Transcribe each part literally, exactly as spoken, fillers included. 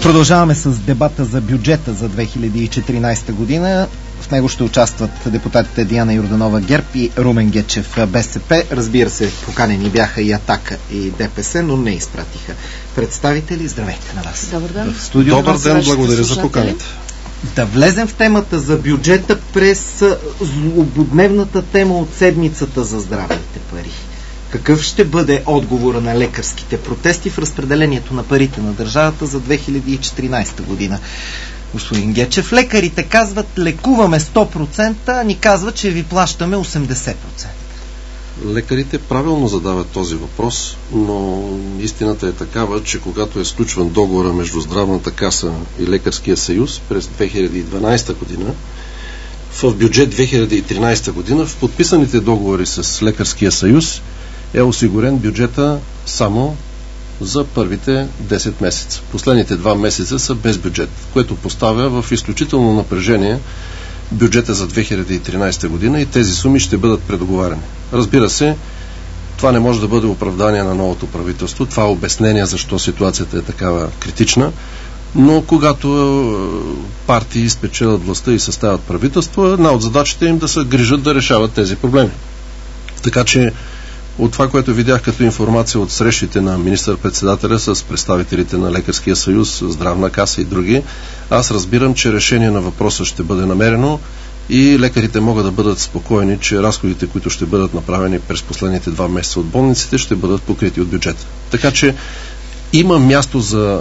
Продължаваме с дебата за бюджета за две хиляди и четиринадесета година. В него ще участват депутатите Диана Йорданова ГЕРБ и Румен Гечев БСП. Разбира се, поканени бяха и Атака и ДПС, но не изпратиха представители. Здравейте на вас. Добър ден. В студио. Добър ден, благодаря за поканата. Да влезем в темата за бюджета през злободневната тема от седмицата за здравните пари. Какъв ще бъде отговора на лекарските протести в разпределението на парите на държавата за две хиляди и четиринадесета година? Господин Гечев, лекарите казват лекуваме сто процента, а ни казват, че ви плащаме осемдесет процента. Лекарите правилно задават този въпрос, но истината е такава, че когато е сключван договора между Здравната каса и Лекарския съюз през две хиляди и дванадесета година, в бюджет две хиляди и тринадесета година, в подписаните договори с Лекарския съюз е осигурен бюджета само за първите десет месеца. Последните два месеца са без бюджет, което поставя в изключително напрежение бюджета за две хиляди и тринадесета година и тези суми ще бъдат предоговаряни. Разбира се, това не може да бъде оправдание на новото правителство, това е обяснение защо ситуацията е такава критична, но когато партии спечелят властта и съставят правителство, една от задачите им да се грижат да решават тези проблеми. Така че от това, което видях като информация от срещите на министър-председателя с представителите на Лекарския съюз, Здравна каса и други, аз разбирам, че решение на въпроса ще бъде намерено и лекарите могат да бъдат спокойни, че разходите, които ще бъдат направени през последните два месеца от болниците, ще бъдат покрити от бюджета. Така че има място за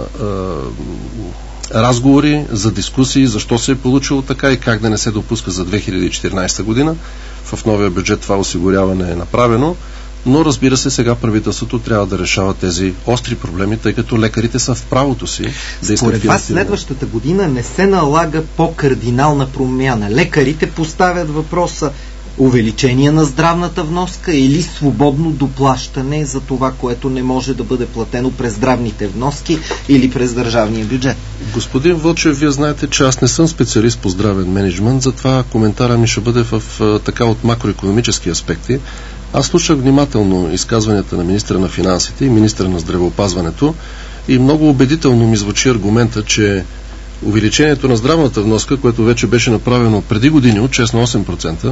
е, разговори, за дискусии, защо се е получило така и как да не се допуска за две хиляди и четиринадесета година. В новия бюджет това осигуряване е направено. Но разбира се, сега правителството трябва да решава тези остри проблеми, тъй като лекарите са в правото си да искат финансиране. Според вас следващата година не се налага по-кардинална промяна. Лекарите поставят въпроса увеличение на здравната вноска или свободно доплащане за това, което не може да бъде платено през здравните вноски или през държавния бюджет. Господин Вълчев, вие знаете, че аз не съм специалист по здравен мениджмънт, затова коментара ми ще бъде в така от макроекономически аспекти. Аз слушах внимателно изказванията на министра на финансите и министра на здравеопазването и много убедително ми звучи аргумента, че увеличението на здравната вноска, което вече беше направено преди години от шест на осем процента,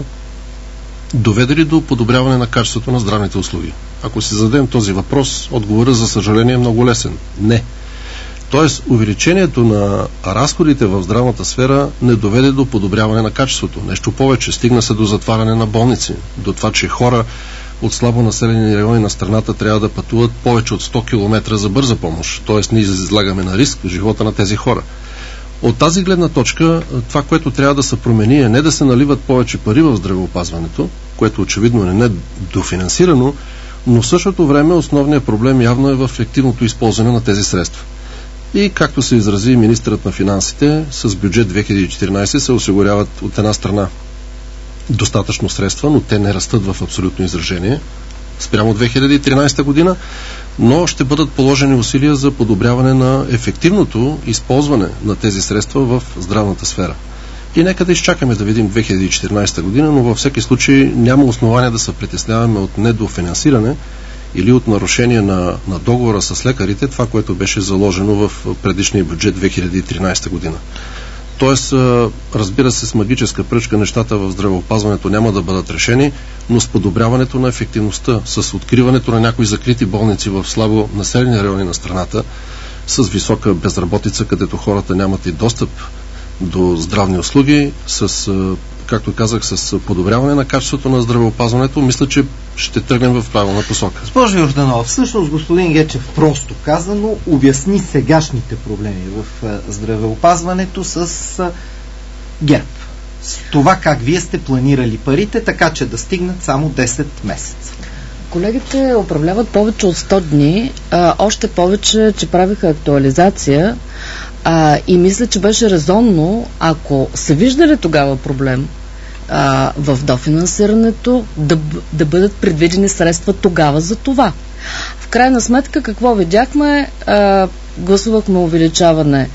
доведе ли до подобряване на качеството на здравните услуги? Ако си зададем този въпрос, отговорът за съжаление е много лесен. Не. Тоест, увеличението на разходите в здравната сфера не доведе до подобряване на качеството. Нещо повече, стигна се до затваряне на болници, до това, че хора от слабо населени райони на страната трябва да пътуват повече от сто километра за бърза помощ. Тоест, ние излагаме на риск живота на тези хора. От тази гледна точка, това, което трябва да се промени, е не да се наливат повече пари в здравеопазването, което очевидно е недофинансирано, но в същото време основният проблем явно е в ефективното използване на тези средства. И както се изрази министърът на финансите, с бюджет две хиляди и четиринадесета се осигуряват от една страна достатъчно средства, но те не растат в абсолютно изражение спрямо две хиляди и тринадесета година, но ще бъдат положени усилия за подобряване на ефективното използване на тези средства в здравната сфера. И нека да изчакаме да видим две хиляди и четиринадесета година, но във всеки случай няма основания да се притесняваме от недофинансиране или от нарушение на, на договора с лекарите, това, което беше заложено в предишния бюджет две хиляди и тринадесета година. Тоест, разбира се, с магическа пръчка нещата в здравеопазването няма да бъдат решени, но с подобряването на ефективността, с откриването на някои закрити болници в слабо населени райони на страната, с висока безработица, където хората нямат и достъп до здравни услуги, с, както казах, с подобряване на качеството на здравеопазването, мисля, че ще тръгнем в правилна посока. Госпожо Йорданова, всъщност господин Гечев просто казано обясни сегашните проблеми в здравеопазването с ГЕРБ. С това как вие сте планирали парите, така че да стигнат само десет месеца. Колегите управляват повече от сто дни, а, още повече, че правиха актуализация а, и мисля, че беше резонно, ако се виждали тогава проблем а, в дофинансирането, да, да бъдат предвидени средства тогава за това. В крайна сметка, какво видяхме? А, гласувахме увеличаване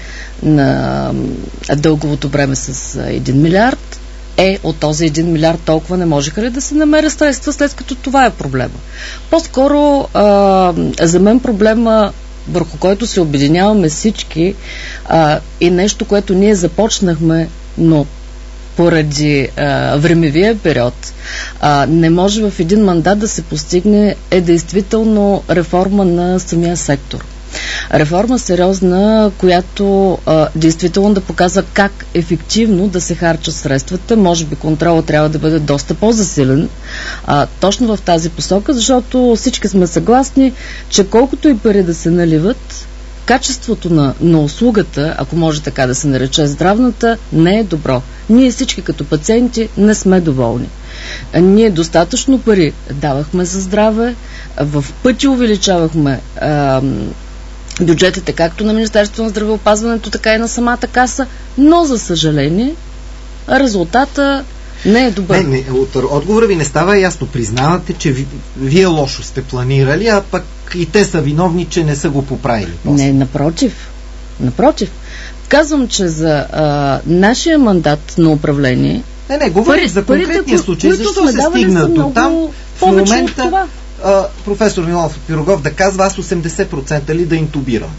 на дълговото време с един милиард. Е, от този един милиард толкова не можеха ли да се намерят средства, след като това е проблема? По-скоро а, за мен проблема върху който се обединяваме всички а, и нещо, което ние започнахме, но поради а, времевия период а, не може в един мандат да се постигне, е действително реформа на самия сектор. Реформа сериозна, която а, действително да показва как ефективно да се харчат средствата. Може би контролът трябва да бъде доста по-засилен а, точно в тази посока, защото всички сме съгласни, че колкото и пари да се наливат, качеството на, на услугата, ако може така да се нарече здравната, не е добро. Ние всички като пациенти не сме доволни. Ние достатъчно пари давахме за здраве, в пъти увеличавахме а, бюджетите както на Министерството на здравеопазването, така и на самата каса, но за съжаление резултата не е добър. Не, не, от отговора ви не става ясно. Признавате, че ви, вие лошо сте планирали, а пък и те са виновни, че не са го поправили. После. Не, напротив. Напротив. Казвам, че за а, нашия мандат на управление Не, не, говорим за конкретния случай. Защо се стигна до там? В момента а, професор Милов Пирогов да казва, аз осемдесет процента ли да интубирам?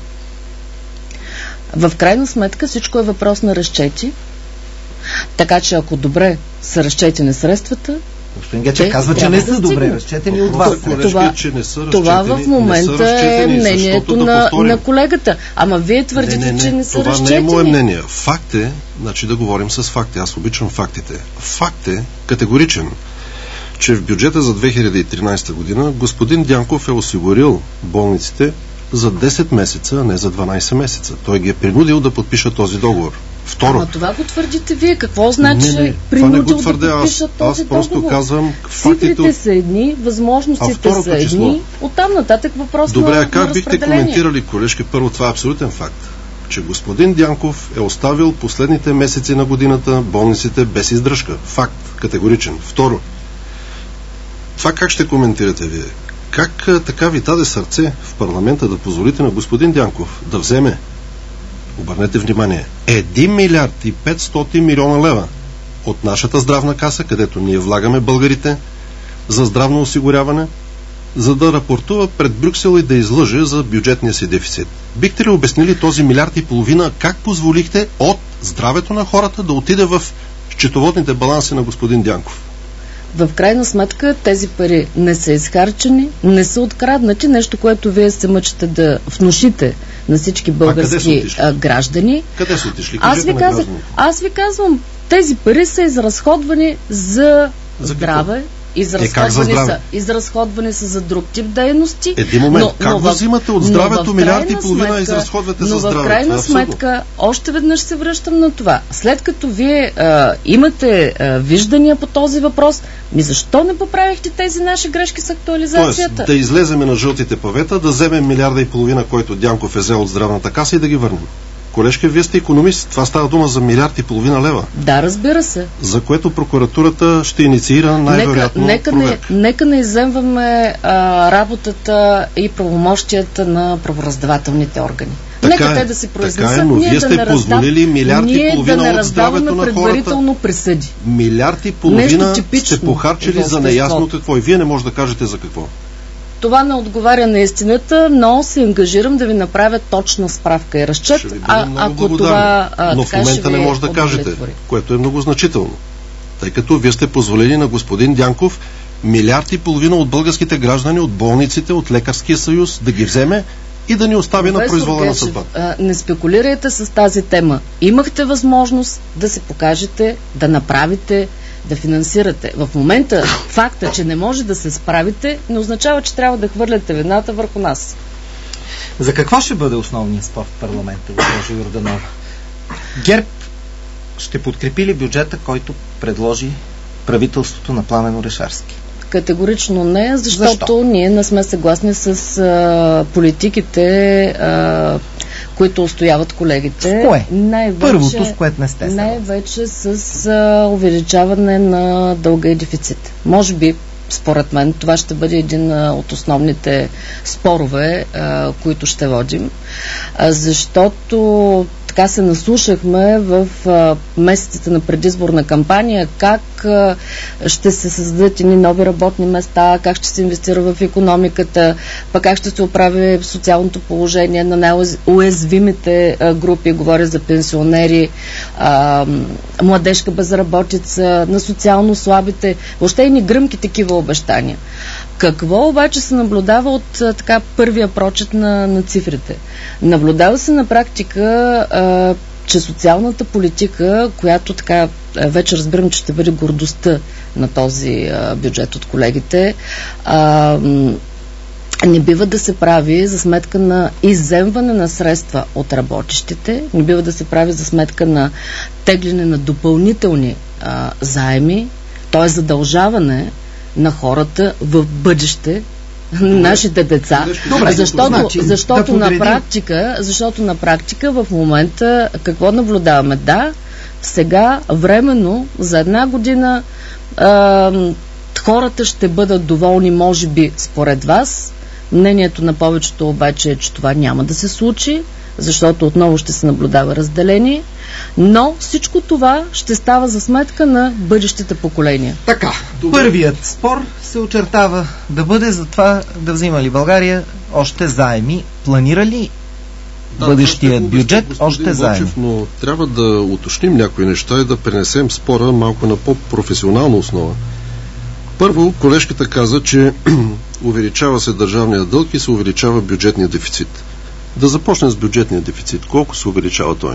В крайна сметка всичко е въпрос на разчети. Така че ако добре са разчетени средствата, господин Гечев казва, че не са добре разчетени от вас. Това, това в момента е мнението на, да на колегата. Ама вие твърдите, не, не, не, че не са това разчетени. Това не е мое мнение. Факт е, значи да говорим с факти. Аз обичам фактите. Факт е категоричен, че в бюджета за две хиляди и тринадесета година господин Дянков е осигурил болниците за десет месеца, а не за дванадесет месеца. Той ги е принудил да подпишат този договор. Второ. Ама това го твърдите вие. Какво значи не, не, принудил не да подпишат този аз просто договор? казвам фактите. Цифрите са едни, възможностите са едни. Число. Оттам нататък въпрос Добре, на, а как на бихте коментирали, колежки, първо това е абсолютен факт, че господин Дянков е оставил последните месеци на годината болниците без издръжка. Факт, категоричен. Второ, това как ще коментирате вие? Как така ви даде сърце в парламента да позволите на господин Дянков да вземе, обърнете внимание, един милиард и петстотин милиона лева от нашата здравна каса, където ние влагаме българите за здравно осигуряване, за да рапортува пред Брюксел и да излъже за бюджетния си дефицит. Бихте ли обяснили този милиард и половина, как позволихте от здравето на хората да отиде в счетоводните баланси на господин Дянков? В крайна сметка тези пари не са изхарчени, не са откраднати, нещо, което вие се мъчите да внушите на всички български а, граждани. Къде са отишли? Аз ви, казах, аз ви казвам, тези пари са изразходвани за, за здраве, изразходвани, е, за са, изразходвани са за друг тип дейности. Един момент, но, как но го взимате от здравето милиард и половина и изразходвате за здраве? Но в крайна сметка, още веднъж се връщам на това. След като вие а, имате а, виждания по този въпрос, ми защо не поправихте тези наши грешки с актуализацията? Тоест, да излеземе на жълтите павета, да вземем милиарда и половина, който Дянков е взел от здравната каса и да ги върнем. Колежка, вие сте икономист. Това става дума за милиард и половина лева. Да, разбира се. За което прокуратурата ще инициира най-вероятно нека, нека проверка. Не, нека не изземваме а, работата и правомощията на правораздавателните органи. Така нека е, те да се произнесат. Така е, но ние вие да сте позволили милиард и половина да от здравето на предварително хората. присъди. Милиард и половина сте похарчили за неясно какво. И вие не може да кажете за какво. Това не отговаря на истината, но се ангажирам да ви направя точна справка и разчет, а, ако това а, но в момента не може да кажете, което е много значително. Тъй като вие сте позволили на господин Дянков милиард и половина от българските граждани, от болниците, от Лекарския съюз да ги вземе и да ни остави на произвола на съдбата. Не спекулирайте с тази тема. Имахте възможност да се покажете, да направите, да финансирате. В момента факта, че не може да се справите, не означава, че трябва да хвърляте вината върху нас. За какво ще бъде основният спор в парламента, госпожо Йорданова? ГЕРБ ще подкрепи ли бюджета, който предложи правителството на Пламен Орешарски? Категорично не, защото Защо? ние не сме съгласни с а, политиките, а, които устояват колегите. С кое? Най-вече, Първото, с което не сте съгласни. Най-вече с а, увеличаване на дълга и дефицит. Може би, според мен, това ще бъде един а, от основните спорове, а, които ще водим, а, защото така така се наслушахме в а, месеците на предизборна кампания, как а, ще се създадат едни нови работни места, как ще се инвестира в икономиката, пък как ще се оправи социалното положение на най-уязвимите а, групи, говоря за пенсионери, а, младежка безработица, на социално слабите, въобще и ни гръмки такива обещания. Какво обаче се наблюдава от а, така първия прочит на, на цифрите? Наблюдава се на практика, а, че социалната политика, която така а, вече разбирам, че ще бъде гордостта на този а, бюджет от колегите, а, не бива да се прави за сметка на изземване на средства от работещите, не бива да се прави за сметка на тегляне на допълнителни а, заеми, т.е. задължаване на хората в бъдеще, нашите деца, Добре, защото, значи, защото, да на практика, защото на практика в момента какво наблюдаваме? Да, сега временно за една година а, хората ще бъдат доволни, може би според вас. Мнението на повечето обаче е, че това няма да се случи, защото отново ще се наблюдава разделение, но всичко това ще става за сметка на бъдещите поколения. Така, Добре. Първият спор се очертава да бъде за това да взима ли България още заеми. Планира ли да, бъдещият да, бюджет господин още заеми? Бочев, но трябва да уточним някои неща и да пренесем спора малко на по-професионална основа. Първо, колежката каза, че увеличава се държавния дълг и се увеличава бюджетния дефицит. Да започнем с бюджетния дефицит. Колко се увеличава той?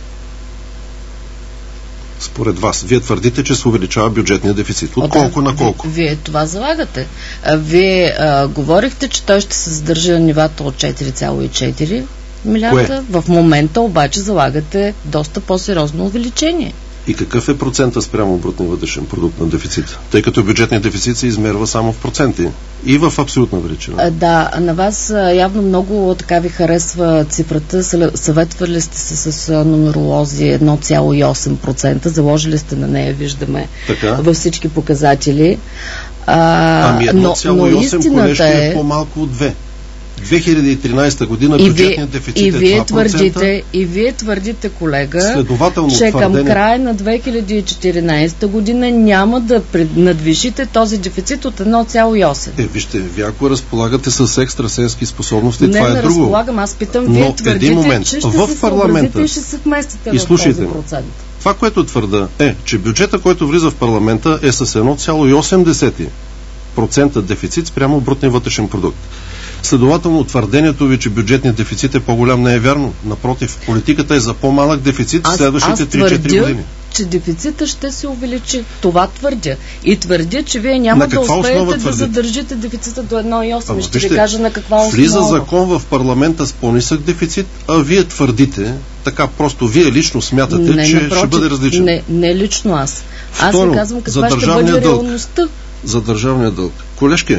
Според вас. Вие твърдите, че се увеличава бюджетния дефицит. От колко на колко? Вие, вие това залагате. А, вие а, говорихте, че той ще се задържи на нивата от четири цяло и четири милиарда. В момента обаче залагате доста по-сериозно увеличение. И какъв е процента спрямо брутния вътрешен продукт на дефицита? Тъй като бюджетният дефицит се измерва само в проценти и в абсолютна величина. А, да, на вас а, явно много така ви харесва цифрата. Съветвали сте се с а, нумеролози едно цяло и осем процента. Заложили сте на нея, виждаме, така? Във всички показатели. А, ами едно цяло и осем колежки е... е по-малко от две. две хиляди и тринадесета година и бюджетният дефицит и е вие два процента. Твърдите, и вие твърдите, колега, следователно че твърдение... към края на две хиляди и четиринадесета година няма да надвишите този дефицит от едно цяло и осем. Е, вижте, вие ако разполагате с екстрасенски способности, не, това е не друго. разполагам, аз питам, но вие твърдите, момент, че ще в се парламента, и ще се вместите и в слушайте, този процент. Това, което твърда е, че бюджета, който влиза в парламента е с едно цяло и осем процента дефицит спрямо брутния вътрешен продукт. Следователно, твърдението ви, че бюджетният дефицит е по-голям, не е вярно. Напротив, политиката е за по-малък дефицит в следващите три-четири години. Че дефицита ще се увеличи. Това твърдя. И твърдя, че вие няма да успеете да задържите дефицита до едно цяло и осем. Ще ви кажа на каква основа. Влиза закон в парламента с по-нисък дефицит, а вие твърдите, така просто вие лично смятате, не, че напротив, ще бъде различен. Не, не лично аз. Аз Второ, не казвам каква ще бъде дълг. реалността. За държавния дълг. Колежки,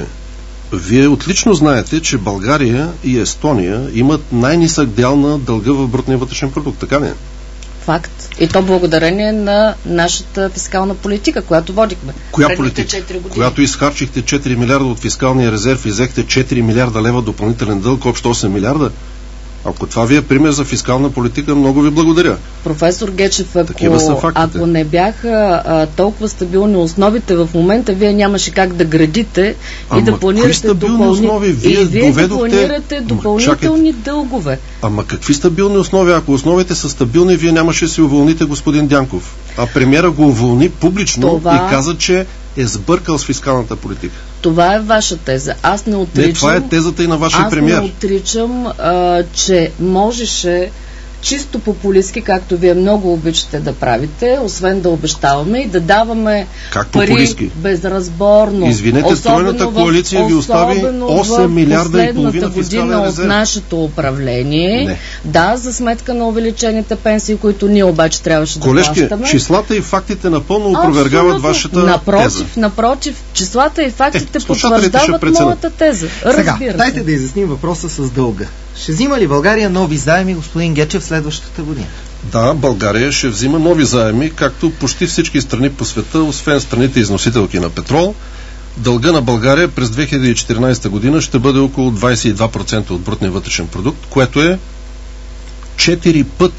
вие отлично знаете, че България и Естония имат най-нисък дял на дълга в брутния вътрешен продукт. Така не? Факт. И то благодарение на нашата фискална политика, която водихме. Коя политика? Която изхарчихте четири милиарда от фискалния резерв и взехте четири милиарда лева допълнителен дълг, общо осем милиарда? Ако това ви е пример за фискална политика, много ви благодаря. Професор Гечев, ако, ако не бяха а, толкова стабилни основите в момента, вие нямаше как да градите Ама и да планирате допълни... Вие и вие доведохте... да планирате допълнителни Чакайте. дългове. Ама какви стабилни основи? Ако основите са стабилни, вие нямаше да си уволните господин Дянков. А премиера го уволни публично това... и каза, че е сбъркал с фискалната политика. Това е ваша теза. Аз не отричам... Не, това е тезата и на вашия аз премиер. Аз не отричам, а, че можеше чисто популистки, както вие много обичате да правите, освен да обещаваме и да даваме как пари популистки? Безразборно. Извинете, тройната коалиция ви остави осем милиарда и половина фискален резерв. От нашето управление. Не. Да, за сметка на увеличените пенсии, които ние обаче трябваше Колежки, да плащаме. числата и фактите напълно опровергават вашата напротив, теза. Напротив, числата и фактите е, потвърждават моята теза. Сега, дайте да изясним въпроса с дълга. Ще взима ли България нови заеми, господин Гечев, следващата година? Да, България ще взима нови заеми, както почти всички страни по света, освен страните износителки на петрол. Дълга на България през две хиляди и четиринадесета година ще бъде около двадесет и два процента от брутния вътрешен продукт, което е четири пъти,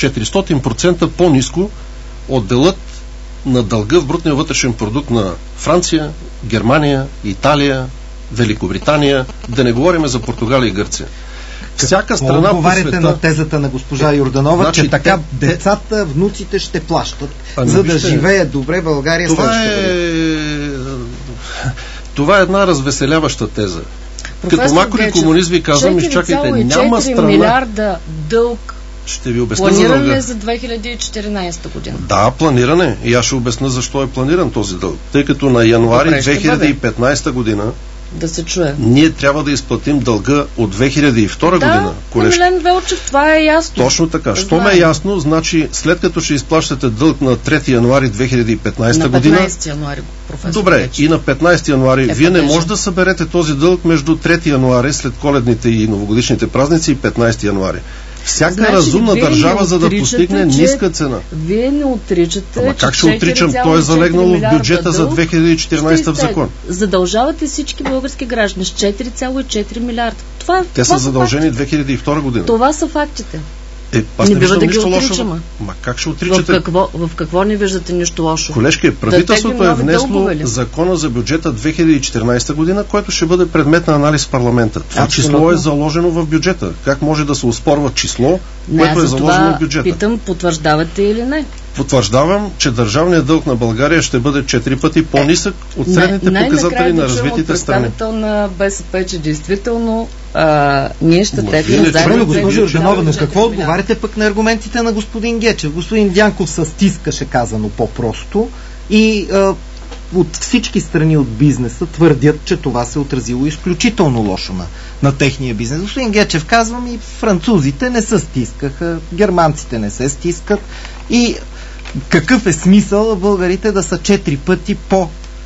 четиристотин процента по-ниско от делът на дълга в брутния вътрешен продукт на Франция, Германия, Италия, Великобритания, да не говорим за Португалия и Гърция. Всяка страна по отговаряте света... на тезата на госпожа Йорданова, значи, че така те, децата, внуците ще плащат, ами, за да вижте, живее добре България това следващата е... Това е една развеселяваща теза. Професор Като макроекономист ви казвам, изчакайте, няма страна... милиарда дълг ще ви обясня планиран за дълга. ли за две хиляди и четиринадесета година? Да, планиран е. И аз ще обясня защо е планиран този дълг. Тъй като на януари Добре, две хиляди и петнадесета година да се чуе. ние трябва да изплатим дълга от две хиляди и втора да, година. Колежки. Милен Велчев, това е ясно. Точно така. Що ме е ясно, значи след като ще изплащате дълг на трети януари две хиляди и петнадесета година... На петнадесети януари, професор. Добре, Вече. и на петнадесети януари Е, вие не падежа. може да съберете този дълг между трети януари, след коледните и новогодишните празници, и петнадесети януари. Всяка Значи, разумна вие държава, не за да постигне че- ниска цена. Вие не отричате, Ама че как ще отричам? То е залегнало в бюджета за две хиляди и четиринадесета в закон. Задължавате всички български граждани с четири цяло и четири милиарда. Това, Те това са задължени две хиляди и втора година. Това са фактите. Е, аз Не не бива виждам да ги нищо лошо. отричаме. Ма как ще В отричате? какво, в какво не виждате нищо лошо? Колежки, правителството теглим е нови внесло дългове ли? закона за бюджета две хиляди и четиринадесета година, който ще бъде предмет на анализ в парламента. Това Абсолютно. число е заложено в бюджета. Как може да се оспорва число, Не, което е аз за заложено това в бюджета? питам, потвърждавате или не? Потвърждавам, че държавният дълг на България ще бъде четири пъти по-нисък от средните най- показатели най-накрая на да чуем развитите от страни. представител на БСП, че действително а, ние ще Ма, теглим вие не заедно. Добре, чуете, госпожо вие Йорданова, но четири какво милиарда. отговаряте пък на аргументите на господин Гечев? Господин Дянков с стискаше казано по-просто и а, от всички страни от бизнеса твърдят, че това се е отразило изключително лошо на, на техния бизнес. Господин Гечев казвам, и французите не се стискаха, германците не се стискат и какъв е смисъл българите да са четири пъти по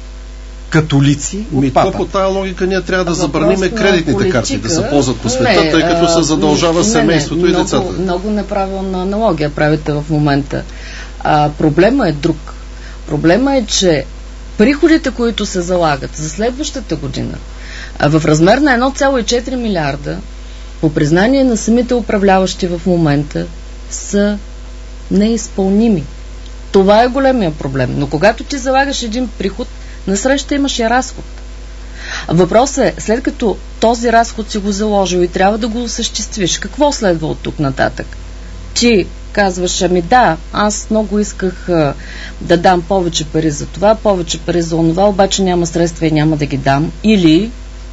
католици Ми, от то папа? по тая логика ние трябва да Въпрос забраниме на кредитните политика. карти да се ползват по света, Не, тъй като се а, задължава не, семейството не, и много, децата. Много неправилна аналогия правите в момента. А, проблема е друг. Проблема е, че приходите, които се залагат за следващата година, а в размер на едно цяло и четири милиарда, по признание на самите управляващи в момента, са неизпълними. Това е големия проблем. Но когато ти залагаш един приход, насреща имаш и разход. Въпросът е, след като този разход си го заложил и трябва да го осъществиш, какво следва от тук нататък? Ти казваш, ами да, аз много исках а, да дам повече пари за това, повече пари за онова, обаче няма средства и няма да ги дам. Или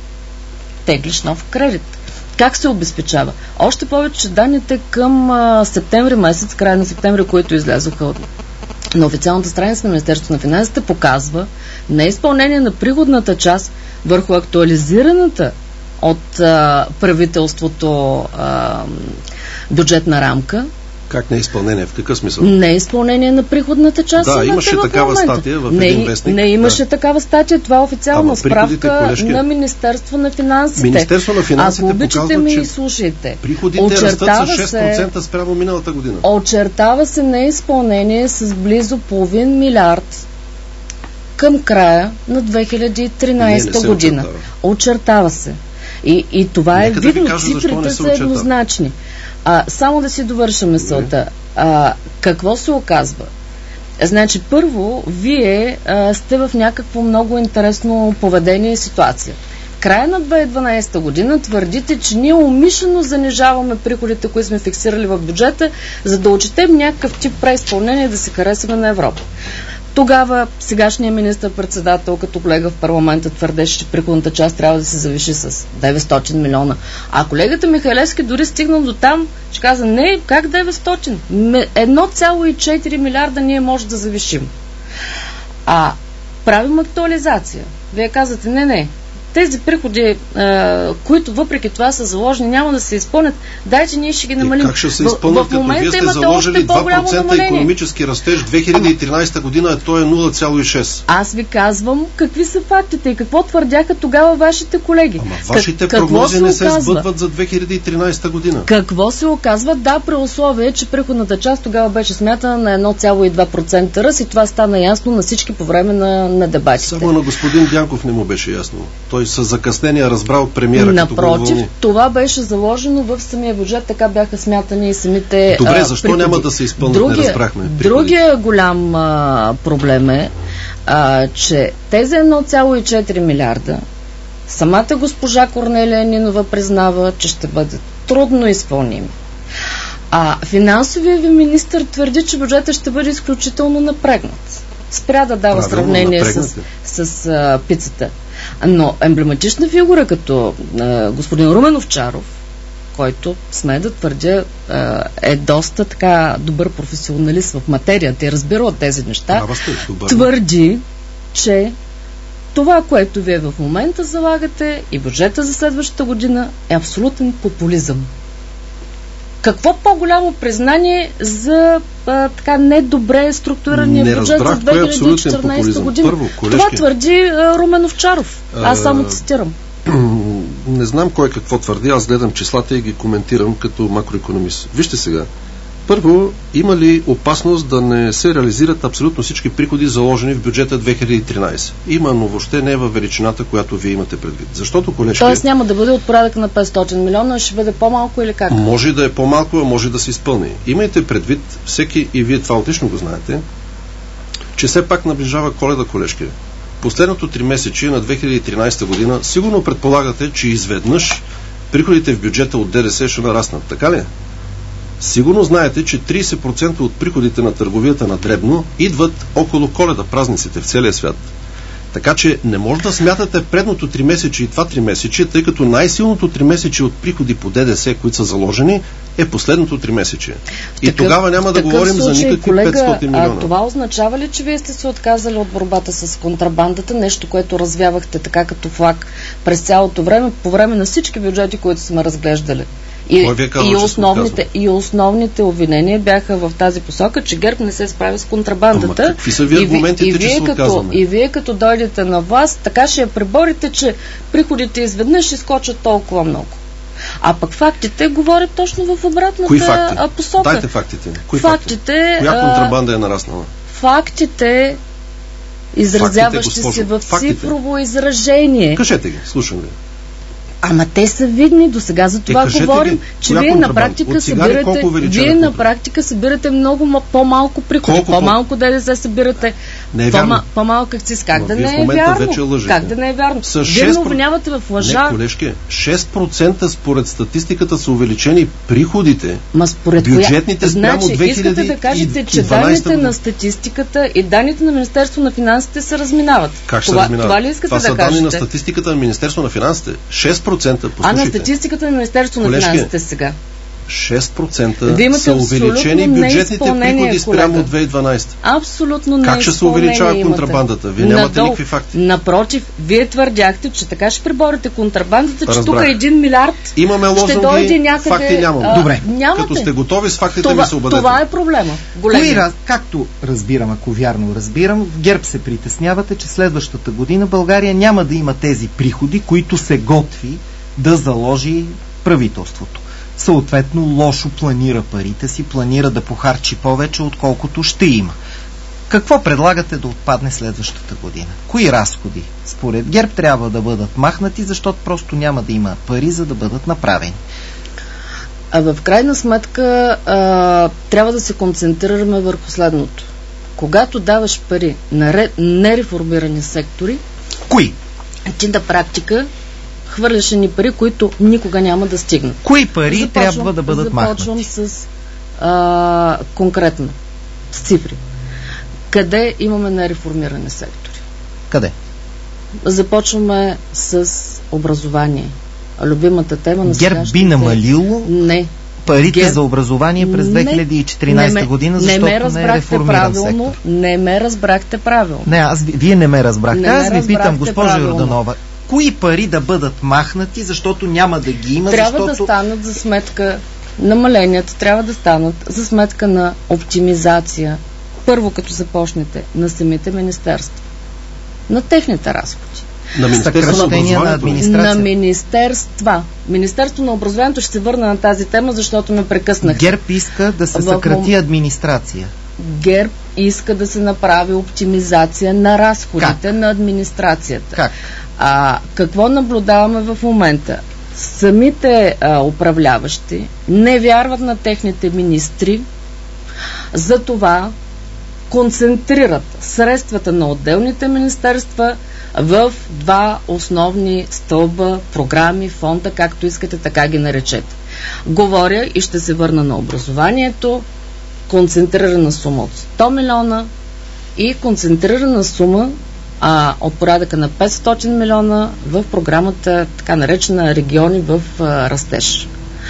теглиш нов кредит. Как се обезпечава? Още повече, че данните към а, септември месец, края на септември, които излязоха от на официалната страница на Министерството на финансите, показва неизпълнение на приходната част върху актуализираната от а, правителството а, бюджетна рамка. Как не е изпълнение? В какъв смисъл? Неизпълнение на приходната част. Да, имаше в такава момента. статия в не, един вестник. Не имаше Да. такава статия. Това е официална Ама приходите, справка колежки, на Министерство на финансите. Министерство на финансите Ако обичате показва, ми че и слушайте. приходите Очертава растат с шест процента спрямо миналата година. Очертава се неизпълнение с близо половин милиард към края на две хиляди и тринадесета Не, не година. очертава. Очертава се. И, и това Нека е да ви видно. кажа защо не Цифрите се са очертава. еднозначни. А, само да си довърша мисълта. А, какво се оказва? Значи, първо, вие а, сте в някакво много интересно поведение и ситуация. Края на две хиляди и дванадесета година твърдите, че ние умишлено занижаваме приходите, които сме фиксирали в бюджета, за да отчетем някакъв тип преизпълнение да се харесаме на Европа. Тогава сегашният министър-председател, като колега в парламента, твърдеше, че приходната част трябва да се завиши с деветстотин милиона. А колегата Михайлевски дори стигнал до там, че каза, не, как деветстотин? едно цяло и четири милиарда ние може да завишим. А правим актуализация. Вие казвате, не, не, тези приходи, а, които въпреки това са заложени, няма да се изпълнят. Дайте, ние ще ги намалим. И как ще се изпълнят, като вие сте заложили два процента икономически растеж две хиляди и тринадесета година, а то е нула цяло и шест. Аз ви казвам какви са фактите и какво твърдяха тогава вашите колеги. Ама вашите как, прогнози се не се оказва? сбъдват за две хиляди и тринадесета година. Какво се оказва? Да, при условие, че приходната част тогава беше смятана на едно цяло и две процента ръст и това стана ясно на всички по време на, на дебатите. Само на господин Дянков не му беше ясно. Той той с закъснение разбрал премиера, Напротив, като го уволни. това беше заложено в самия бюджет, така бяха смятани и самите Добре, а, защо приходи. няма да се изпълнят, другия, не разбрахме. Приходи. Другия голям а, проблем е, а, че тези едно цяло и четири милиарда, самата госпожа Корнелия Нинова признава, че ще бъдат трудно изпълними. А финансовия ви министър твърди, че бюджетът ще бъде изключително напрегнат. Спря да дава Правилно, сравнение с, с а, пицата. Но емблематична фигура като а, господин Румен Овчаров, който, сме да твърдя, а, е доста така добър професионалист в материята и разбира от тези неща, твърди, че това, което вие в момента залагате и бюджета за следващата година е абсолютен популизъм. Какво по-голямо признание за а, така недобре структурирания не бюджет за две хиляди и четиринадесета година? Първо, това твърди а, Румен Овчаров. Аз само цитирам. Не знам кой какво твърди, аз гледам числата и ги коментирам като макроекономист. Вижте сега. Първо, има ли опасност да не се реализират абсолютно всички приходи, заложени в бюджета две хиляди и тринадесета? Има, но въобще не е във величината, която вие имате предвид. Защото, колежки... Тоест няма да бъде от порядъка на петстотин милиона, ще бъде по-малко или как? Може да е по-малко, а може да се изпълни. Имайте предвид, всеки, и вие това отлично го знаете, че все пак наближава Коледа, колежки. Последното три месече на две хиляди и тринадесета година сигурно предполагате, че изведнъж приходите в бюджета от ДДС ще нараснат. Така ли? Сигурно знаете, че тридесет процента от приходите на търговията на дребно идват около Коледа, празниците в целия свят. Така че не може да смятате предното три месече и това три месече, тъй като най-силното три месече от приходи по ДДС, които са заложени, е последното три месече. И такъв, тогава няма да говорим случай, за никакви колега, петстотин милиона. А това означава ли, че вие сте се отказали от борбата с контрабандата, нещо, което развявахте така като флаг през цялото време, по време на всички бюджети, които сме разглеждали? И, казва, и, основните, и основните обвинения бяха в тази посока, че ГЕРБ не се справя с контрабандата. Ама какви са ви аргументите, и, че вие се като, отказваме? И вие като дойдете на власт, така ще я преборите, че приходите изведнъж ще скочат толкова много. А пък фактите говорят точно в обратната Кои факти? посока. Дайте фактите. Кои фактите? Коя контрабанда е нараснала? Фактите, изразяващи фактите, се в фактите. Цифрово изражение. Кажете ги, слушам ви. Ама те са видни до сега, за това е, говорим, ги, че вие на практика събирате, вие на практика събирате много по-малко приходи, колко по-малко ДДС събирате, не е по-ма, по-малко акциз. Как да не е вярно? Как да не е вярно? Вие ме обвинявате в лъжа. Не, колежки, шест процента според статистиката са увеличени приходите. Ма според бюджетните спрямо значи, две хиляди и дванадесета искате да кажете, че данните на статистиката и данните на Министерство на финансите се разминават. Как това, се разминават? Това ли искате това да са кажете? данни на статистиката на Министерство на финансите. шест процента, а на статистиката на Министерство на финансите сега. шест процента са увеличени бюджетните приходи спрямо две хиляди и дванадесета. Абсолютно не. Как ще се увеличава контрабандата? Вие Надолу, нямате никакви факти. Напротив, вие твърдяхте, че така ще преборите контрабандата, че тук един милиард имаме лозунги, ще дойде някъде. Факти нямаме. А, Добре. Нямате. Като сте готови с фактите, това, ми се обадете. Това е проблема. Кои, както разбирам, ако вярно разбирам, в ГЕРБ се притеснявате, че следващата година България няма да има тези приходи, които се готви да заложи правителството. Съответно, лошо планира парите си, планира да похарчи повече, отколкото ще има. Какво предлагате да отпадне следващата година? Кои разходи според ГЕРБ трябва да бъдат махнати, защото просто няма да има пари, за да бъдат направени? А в крайна сметка а, трябва да се концентрираме върху следното. Когато даваш пари на нереформирани сектори, кои? Ти на практика хвърляше ни пари, които никога няма да стигнат. Кои пари започвам, трябва да бъдат започвам махнати? Започвам с а, конкретно, с цифри. Къде имаме нереформирани сектори? Къде? Започваме с образование. Любимата тема на ГЕРБ би намалило не. парите ГЕРБ... за образование през две хиляди и четиринадесета година, защото не, не е реформиран сектор. Не ме разбрахте правилно. Не, аз, вие не ме разбрахте. Не аз ме ви питам, госпожо правилно. Йорданова, кои пари да бъдат махнати, защото няма да ги има, трябва защото... да станат за сметка, намаленията трябва да станат за сметка на оптимизация. Първо, като започнете на самите министерства, на техните разходи. На Министерство на, на администрация. На министерства. Министерство на образованието ще се върна на тази тема, защото ме прекъснах. ГЕРБ иска да се В... съкрати администрация. ГЕРБ иска да се направи оптимизация на разходите как? на администрацията. Как? А, какво наблюдаваме в момента? Самите а, управляващи не вярват на техните министри, затова концентрират средствата на отделните министерства в два основни стълба, програми, фонда, както искате, така ги наречете. Говоря и ще се върна на образованието, концентрирана сума от сто милиона и концентрирана сума а, от порядъка на петстотин милиона в програмата, така наречена региони в а, растеж.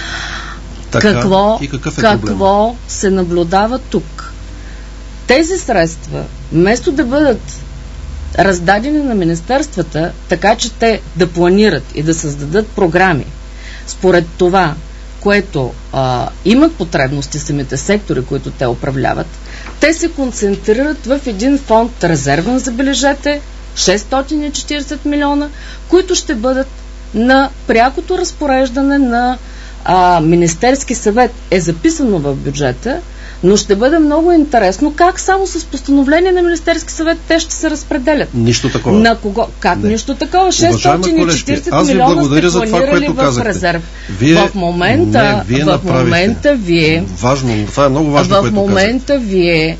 Така, какво и какъв е какво се наблюдава тук? Тези средства, вместо да бъдат раздадени на министерствата, така че те да планират и да създадат програми според това, което а, имат потребности самите сектори, които те управляват, те се концентрират в един фонд резервен, забележете, шестстотин и четиридесет милиона, които ще бъдат на прякото разпореждане на а, Министерски съвет. Е записано в бюджета, но ще бъде много интересно как само с постановление на Министерски съвет те ще се разпределят. Нищо такова. На кого? Как Не. нищо такова? шестстотин и четиридесет милиона сте планирали в резерв. Вие, в момента, не, вие в момента вие важно, това е много важно, в което момента казахте. вие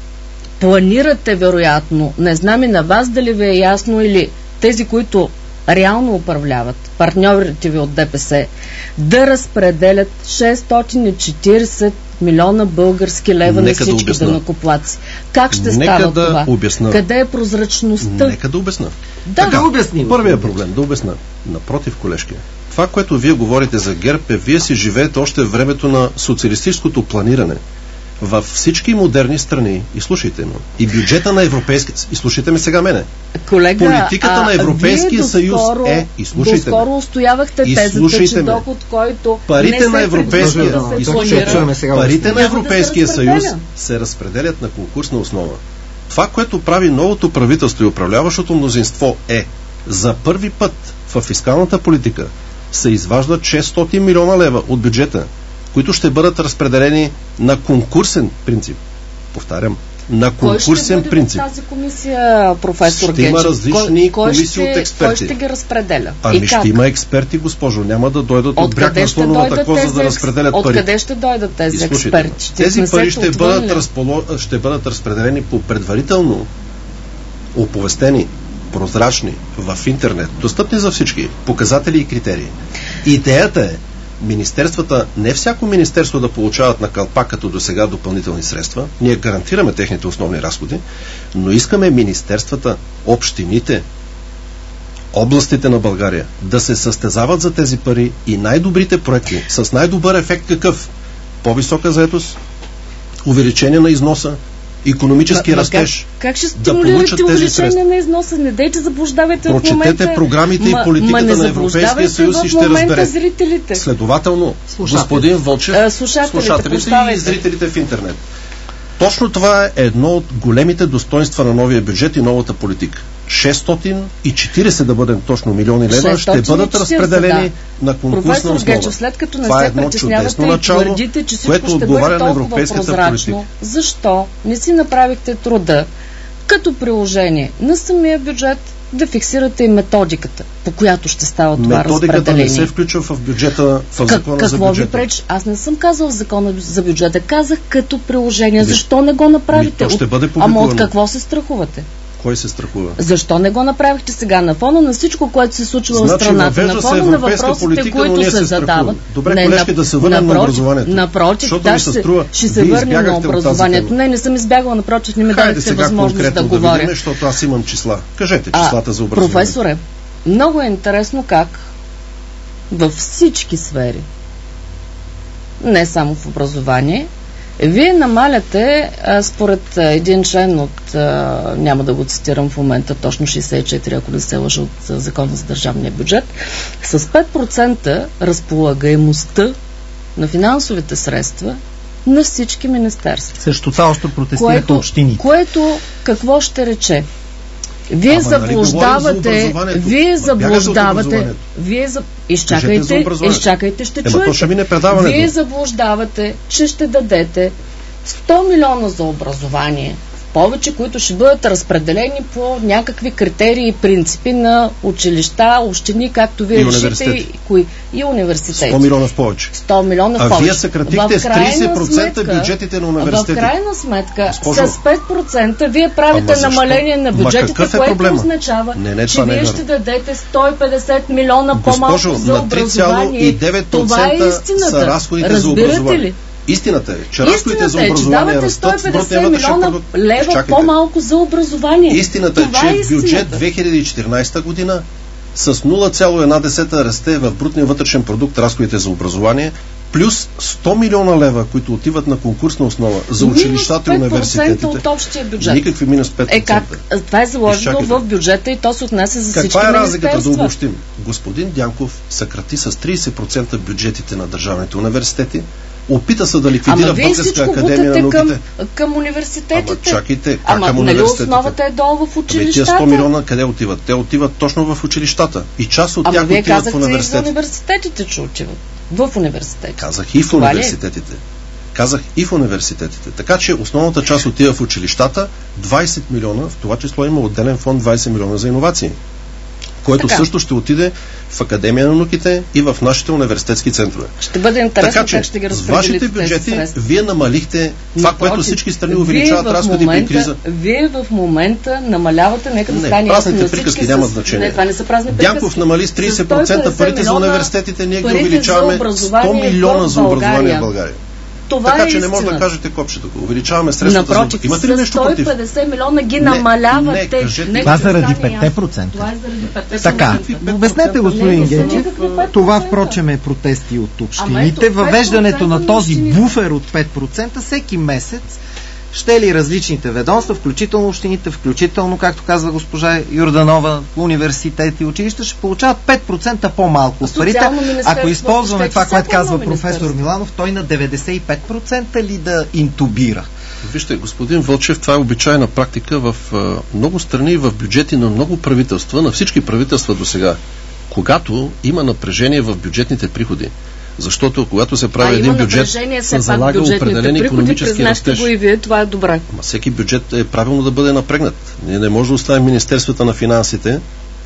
планирате вероятно, не знам и на вас дали ви е ясно или тези, които реално управляват, партньорите ви от ДПС, да разпределят шестстотин и четиридесет милиона български лева Нека на всички да данъкоплатци. Как ще Нека става да това? Обясна. Къде е прозрачността? Нека да обясна. Да, да обясним. Първият проблем, да обясна. Напротив, колежки, това, което вие говорите за ГЕРБ, е вие си живеете още в времето на социалистическото планиране. Във всички модерни страни, и слушайте ме, и бюджета на Европейския, и слушайте ме сега мене, колега, политиката а, на Европейския съюз доскоро, е, и слушайте доскоро ме, устоявахте и тезата, слушайте че ме. доход, който Парите не на се Европейския, предвижда да и се слушайте, планира, сега парите на няма да Европейския се съюз разпределя. се разпределят на конкурсна основа. Това, което прави новото правителство и управляващото мнозинство, е за първи път в фискалната политика се изваждат шестстотин милиона лева от бюджета, които ще бъдат разпределени на конкурсен принцип. Повтарям, на конкурсен кой ще бъде принцип. в тази комисия, професор Ще Гечев? има различни кой, комисии кой от ще, експерти. Кой ще ги разпределя? Ами И ще как? има експерти, госпожо. Няма да дойдат от, От бряг къде на ще слоновата дойдат коза тези, да разпределят пари. Откъде ще дойдат тези Изслушайте, експерти? Ще тези внесете пари ще отвън бъдат, ли? разполо... ще бъдат разпределени по предварително оповестени, прозрачни, в интернет, достъпни за всички, показатели и критерии. Идеята е министерствата, не всяко министерство да получават на калпак като до сега допълнителни средства, ние гарантираме техните основни разходи, но искаме министерствата, общините, областите на България да се състезават за тези пари и най-добрите проекти с най-добър ефект какъв? По-висока заетост, увеличение на износа, икономически Ма, растеж. Как, как ще да стимулирате получат тези увеличение средства. на износа? Не дейте заблуждавайте в момента. Прочетете програмите и политиката на Европейския съюз и ще разберете. Зрителите. Следователно, Слушателите. господин Вълчев, А, слушателите, слушателите и прощавайте. зрителите в интернет. Точно това е едно от големите достоинства на новия бюджет и новата политика. шестстотин и четиридесет да бъдем точно милиони лева ще бъдат разпределени да. на конкурсна Професор основа. Гечев, след като не Това е се едно притеснявате чудесно и начало, твърдите, че всичко което ще отговаря бъде на толкова европейската прозрачно, политика. защо не си направихте труда като приложение на самия бюджет да фиксирате и методиката, по която ще става това Методиката разпределение? не се включва в бюджета, в Как, закона за какво ви бюджета. пречи? Аз не съм казал в закона за бюджета, казах като приложение. Защо не го направите? Ми, то ще бъде Ама публикувано. от какво се страхувате? Кой се страхува? Защо не го направихте сега на фона на всичко, което се случва в Значи, страната, въвежда на се фона на европейска въпросите, политика, но които ние се се задават? страхуваме. Добре, Не, колежки, нап- да се върнем на напротив- образованието. Напротив, Защото да, ми се ще, струва, ще се вие върнем на избягахте от тази образованието. тема. Не, не съм избягала, напротив, не ми Хайде дадете сега възможност да конкретно да говоря. видим, защото аз имам числа. Кажете А, числата за образование. професоре, много е интересно как във всички сфери, не само в образование, вие намаляте, а, според а, един член от, а, няма да го цитирам в момента, точно шейсет и четири, ако не се лъжа, от а, Закона за държавния бюджет, с пет процента разполагаемостта на финансовите средства на всички министерства. Срещу това още протестираха Което, общините. което какво ще рече? Вие Ама, нали говорим за заблуждавате, образованието? вие Ма, бягате от заблуждавате, образованието. вие за... Кажете за изчакайте, образованието. изчакайте, ще Ема, чуете. то ще мине предаването. Вие заблуждавате, че ще дадете сто милиона за образование, повече, които ще бъдат разпределени по някакви критерии и принципи на училища, общини, както вие и решите, и, кои, и университети. сто милиона в повече. сто милиона в а повече. Вие съкратихте с тридесет процента бюджетите на университетите. В крайна сметка, Госпожо, с пет процента вие правите намаление на бюджетите, е което проблема? означава, не, не, че вие не ще дадете сто и петдесет милиона Госпожо, по-малко за образование. на три цяло и девет процента Това е истината. са разходите Разбирате за образование. Ли? Истината е, че разходите за е, образование че растат с брутния вътрешен продукт. Лева Чакайте. по-малко за образование. Истината Това е, че е в бюджет две хиляди и четиринадесета година с нула цяло и една десета расте в брутния вътрешен продукт разходите за образование, плюс сто милиона лева, които отиват на конкурсна основа за училищата и университетите. От общия бюджет. Никакви минус пет процента. Е как? Това е заложено в бюджета и то се отнася за всички министерства. Каква е разликата, да министерства? обобщим? Господин Дянков съкрати с тридесет процента бюджетите на държавните университети, опита се да ликвидира Ама Българска академия на науките. Към, към университетите. Ама чакайте, как Ама, към нали университетите? основата е долу в училищата? Ами тия сто милиона къде отиват? Те отиват точно в училищата. И част от Ама тях вие отиват казахте в и за университетите. университетите, че отиват. В университетите. Казах и в Това университетите. Казах и в университетите. Така че основната част отива в училищата, двадесет милиона, в това число има отделен фонд двадесет милиона за иновации, който така също ще отиде в Академия на науките и в нашите университетски центрове. Ще бъде интересно така, че, как ще ги разпределите с вашите бюджети вие намалихте това, Напротив, което всички страни увеличават разходи момента, при криза. Вие в момента намалявате, нека да не, стане празните приказки нямат значение. Не, това не са празни приказки. Дянков намали с тридесет процента парите за университетите, ние ги увеличаваме сто милиона за образование в България. Това така е че не може да кажете копчето. Увеличаваме средствата. Напротив, за... Имате ли нещо сто и против? петдесет милиона ги намалявате. Не, кажете. Не, това заради пет процента. Това е заради пет процента. Така, обяснете, господин Гечев, това впрочем е протести от общините. Въвеждането на този буфер от пет процента всеки месец ще ли различните ведомства, включително общините, включително, както казва госпожа Йорданова, университети и училища, ще получават пет процента по-малко от парите. Ако използваме това, което казва професор Миланов, той на деветдесет и пет процента ли да интубира? Вижте, господин Вълчев, това е обичайна практика в а, много страни, в бюджети на много правителства, на всички правителства до сега. Когато има напрежение в бюджетните приходи, защото когато се прави а, един бюджет, се залага определен икономически растеж. Го и вие, това е добре. Ама всеки бюджет е правилно да бъде напрегнат. Ние не може да оставим Министерствата на финансите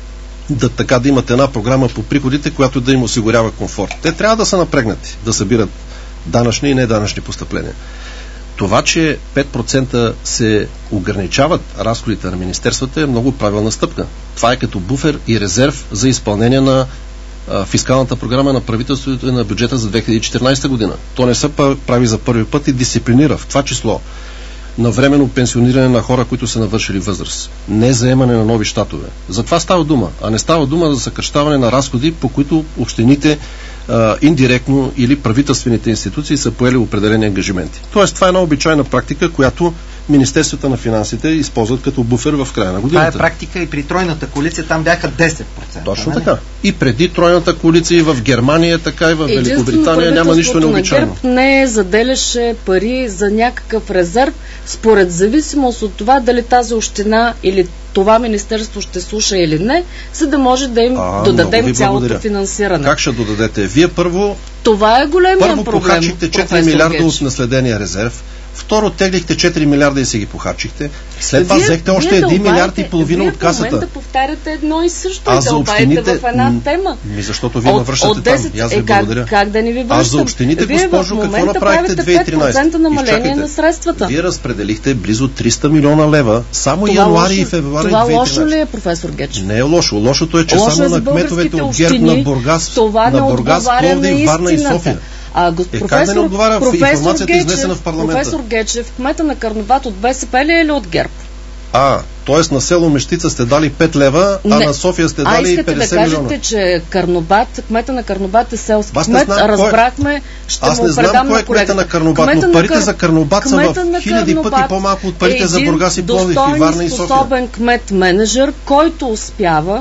да така да имат една програма по приходите, която да им осигурява комфорт. Те трябва да са напрегнати, да събират данъчни и неданъчни постъпления. Това, че пет процента се ограничават разходите на министерствата, е много правилна стъпка. Това е като буфер и резерв за изпълнение на фискалната програма на правителството и на бюджета за две хиляди и четиринадесета година. То не се прави за първи път и дисциплинира в това число на временно пенсиониране на хора, които са навършили възраст. Не заемане на нови щатове. За това става дума, а не става дума за съкращаване на разходи, по които общините а, индиректно или правителствените институции са поели определени ангажименти. Тоест, това е една обичайна практика, която Министерството на финансите използват като буфер в края на годината. Това е практика и при тройната коалиция, там бяха десет процента. Точно така. И преди тройната коалиция и в Германия, така и в Великобритания няма нищо необичайно. ГЕРБ не заделяше пари за някакъв резерв, според зависимост от това дали тази община или това министерство ще слуша или не, за да може да им а, додадем цялото финансиране. Как ще додадете? Вие първо това е големия първо проблем. Първо похарчихте четири милиарда от наследения резерв, второ теглихте четири милиарда и си ги похарчихте. След това взехте още един милиард и половина от касата. Вие в момента повтаряте едно и също а и да обаете в една тема. Ми защото вие навръщате там. И аз ви е, благодаря. Как, как да ни ви връщам? Аз за общините, вие госпожо, какво направихте две хиляди и тринадесета? пет процента намаление на средствата. Вие разпределихте близо триста милиона лева само това януари лошо, и февруари това две хиляди и тринадесета. Това лошо ли е, професор Гечев? Не е лошо. Лошото е, че лошо само е на кметовете от ГЕРБ на Бургас, това на Бургас, Пловдив, Варна и София. А, гос... е, професор, как да не отговаря в информацията, Гечев, изнесена в парламента? Професор Гечев, кмета на Карнобат от БСП ли е или от ГЕРБ? А, т.е. на село Мещица сте дали пет лева, а не. На София сте дали а, петдесет милиона. А, искате да кажете, че Карнобат, кмета на Карнобат е селски кмет, разбрахме, ще Аз му не знам кой е кмета на Карнобат, но парите Кар... за Карнобат са в хиляди пъти по-малко от парите за Бургас и Пловдив и Варна и София. Един способен кмет-менеджер, който успява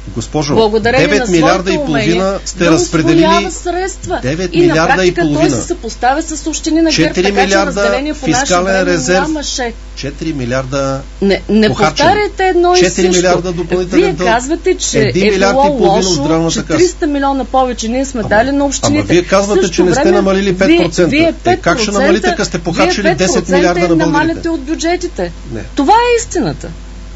Госпожо, благодарение девет на милиарда и половина сте да разпределили средства. девет и милиарда и половина. той се съпоставя с общини на ГЕРБ, така че разделение по наше време нямаше. четири милиарда Не, не повтаряйте едно и също. четири милиарда допълнителен Вие дълг. казвате, че е било лошо, че триста милиона повече ние сме ама, дали на общините. Ама вие казвате, също че не сте време, намалили пет процента. Вие, вие пет процента е, как ще намалите, като сте похарчили десет милиарда на българите? намаляте от бюджетите. Не. Това е истината.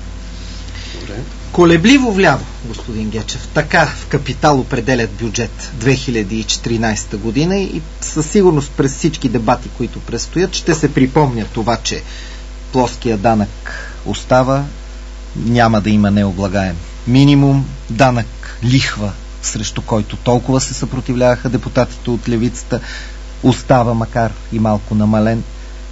Колебливо вляво, господин Гечев. Така в Капитал определят бюджет две хиляди и четиринадесета година и със сигурност през всички дебати, които предстоят, ще се припомня това, че плоския данък остава, няма да има необлагаем минимум, данък лихва, срещу който толкова се съпротивляваха депутатите от левицата, остава, макар и малко намален.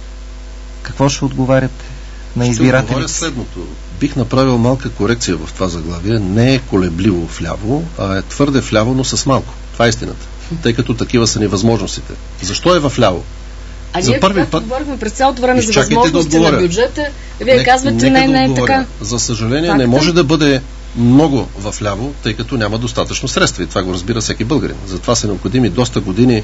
Какво ще отговаряте на избирателите? Ще отговоря следното. Бих направил малка корекция в това заглавие. Не е колебливо вляво, а е твърде вляво, но с малко. Това е истината. Тъй като такива са ни възможностите. Защо е вляво? А за ние, първи когато път говорихме през цялото време за изчакайте възможности да на бюджета, вие не, казвате не, да не е отговоря. така. За съжаление, Факта? не може да бъде много вляво, тъй като няма достатъчно средства. И това го разбира всеки българин. Затова са необходими доста години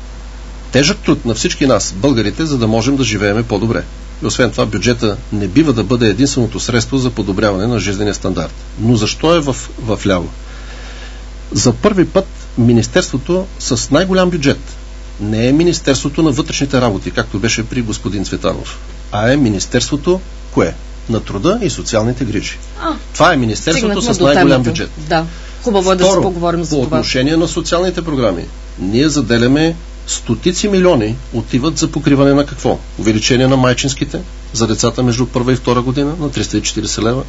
тежък труд на всички нас, българите, за да можем да живеем по-добре. И освен това, бюджета не бива да бъде единственото средство за подобряване на жизнения стандарт. Но защо е в, в ляво? За първи път Министерството с най-голям бюджет не е Министерството на вътрешните работи, както беше при господин Цветанов, а е Министерството, кое? На труда и социалните грижи. А, това е Министерството с най-голям бюджет. Да. Хубаво е да се поговорим за по това. По отношение на социалните програми, ние заделяме стотици милиони отиват за покриване на какво? Увеличение на майчинските за децата между първа и втора година на триста и четиридесет лева,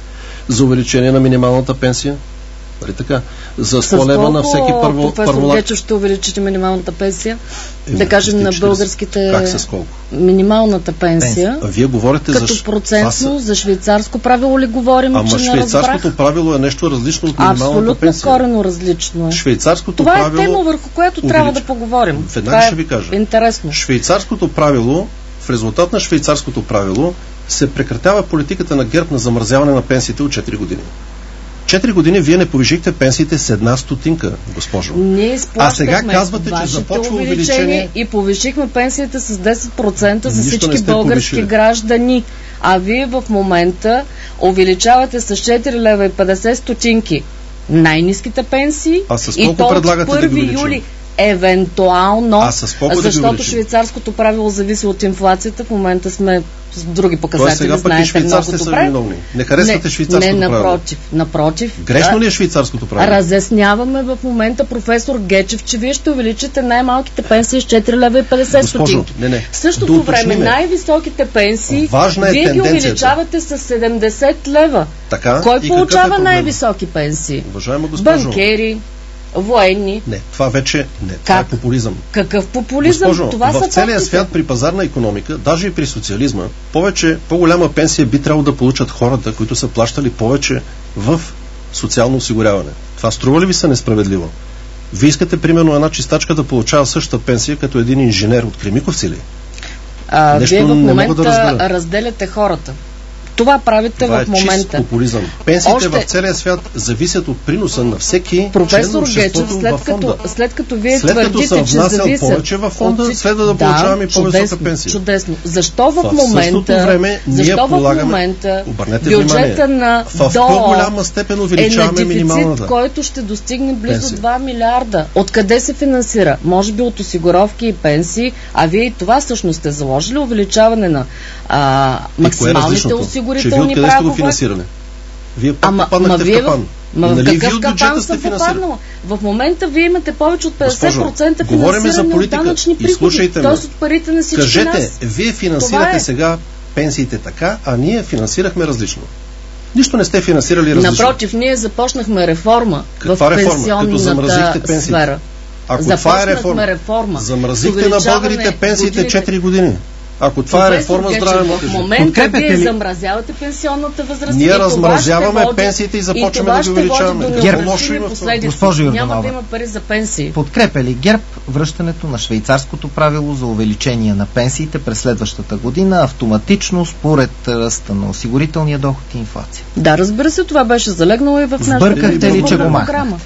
за увеличение на минималната пенсия, нали така? За сто лева на всеки първо професор Гечев ще увеличите минималната пенсия? Е, да кажем на българските... Как с колко? Минималната пенсия. А вие говорите като за... процентно, са... за швейцарско правило ли говорим, Ама че не швейцарското разбрах? правило е нещо различно от минималната Абсолютно пенсия. Абсолютно коренно различно е. Швейцарското Това правило... е тема, върху която увелич... трябва да поговорим. Веднага Това ще ви кажа. Е интересно. Швейцарското правило, в резултат на швейцарското правило, се прекратява политиката на ГЕРБ на замразяване на пенсиите от четири години. Четири години вие не повишихте пенсиите с една стотинка, госпожо. Ние а сега казвате, че започва увеличение и повишихме пенсиите с десет процента за Нищо всички български повишили. граждани. А вие в момента увеличавате с четири лева и петдесет стотинки най-ниските пенсии а с и то от първи юли. Евентуално, а с защото швейцарското правило зависи от инфлацията. В момента сме с други показатели, сега знаете много добре. Са виновни. Не харесвате не, швейцарското не, правило? напротив, напротив. Грешно ли е швейцарското правило? Разясняваме в момента, професор Гечев, че вие ще увеличите най-малките пенсии с четири лева и петдесет стотинки. Не, не. В същото време най-високите пенсии Важна е вие ги тенденцията. увеличавате с седемдесет лева. Така? Кой и получава е най-високи пенсии? Уважаема госпожо. Банкери, военни. Не, това вече не. Как? Това е популизъм. Какъв популизъм? Госпожо, това в са целия фактите. свят при пазарна икономика, даже и при социализма, повече, по-голяма пенсия би трябвало да получат хората, които са плащали повече в социално осигуряване. Това струва ли ви се несправедливо? Вие искате, примерно, една чистачка да получава същата пенсия като един инженер от Кремиковци ли? А, Нещо вие в не момента мога да разбера. разделяте хората. Това правите Това в е момента. чист популизъм. Пенсиите Още... в целия свят зависят от приноса на всеки професор член на Гечев, след като, след като вие след като твърдите, съм че внасял зависят повече във фонда, от... следва да получаваме и по-висока чудесно, пенсия. Чудесно. Защо в, в момента, време защо ние в момента обърнете бюджета внимание, на в ДОО по-голяма степен увеличаваме е на минималната дефицит, който ще достигне близо пенсия. два милиарда. Откъде се финансира? Може би от осигуровки и пенсии, а вие и това всъщност сте заложили увеличаване на а, максималните осигурителни прагове. Вие пак ама, попаднахте ма, в капан. Ма в нали какъв капан съм попаднала? В момента вие имате повече от петдесет процента Госпожо, финансиране от данъчни приходи, т.е. от парите на всички Кажете, нас. Кажете, вие финансирате е. сега пенсиите така, а ние финансирахме различно. Нищо не сте финансирали различно. Напротив, ние започнахме реформа Каква в пенсионната сфера. Ако започнахме това е реформа, реформа. замразихте на българите пенсиите четири години. Ако това е реформа, здраве му кажи. В момента вие замразявате пенсионната възраст. Ние размразяваме пенсиите и започваме да ги увеличаваме. Госпожо Йорданова, няма да има пари за пенсии. Подкрепя ли ГЕРБ връщането на швейцарското правило за увеличение на пенсиите през следващата година автоматично според ръста на осигурителния доход и инфлация? Да, разбира се, това беше залегнало и в нашата Сбъркахте ли, че го махнахте?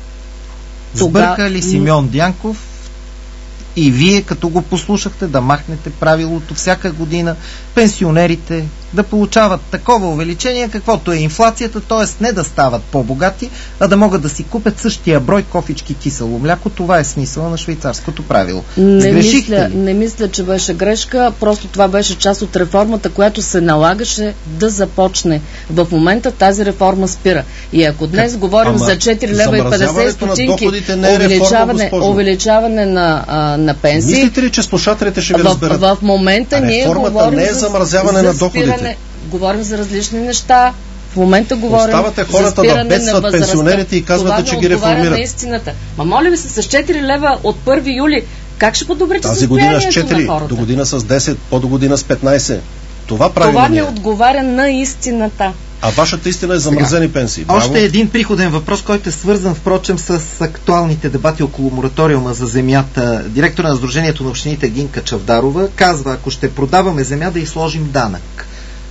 Сбърка ли Симеон Дянков и вие, като го послушахте, да махнете правилото всяка година пенсионерите да получават такова увеличение, каквото е инфлацията, т.е. не да стават по-богати, а да могат да си купят същия брой кофички кисело мляко? Това е смисъла на швейцарското правило. Не мисля, не мисля, че беше грешка, просто това беше част от реформата, която се налагаше да започне. В момента тази реформа спира. И ако днес как? говорим Ама, за четири лева и петдесет стотинки е увеличаване, реформа, увеличаване на, а, на пенсии... Мислите ли, че слушателите ще ви разберат? В, в момента ние говорим не е замразяване за, на доходите. Спиране, говорим за различни неща. В момента говорим Оставате хората да бедстват пенсионерите и казвате, че ги реформират. На истината. Ма моля ви се, с четири лева от първи юли, как ще подобрите тази година с четири, на хората? до година с десет, по до година с петнайсет. Това прави Това не отговаря на истината. А вашата истина е замразени пенсии. Браво. Още един приходен въпрос, който е свързан, впрочем, с актуалните дебати около мораториума за земята. Директора на Сдружението на общините Гинка Чавдарова казва, ако ще продаваме земя, да й сложим данък.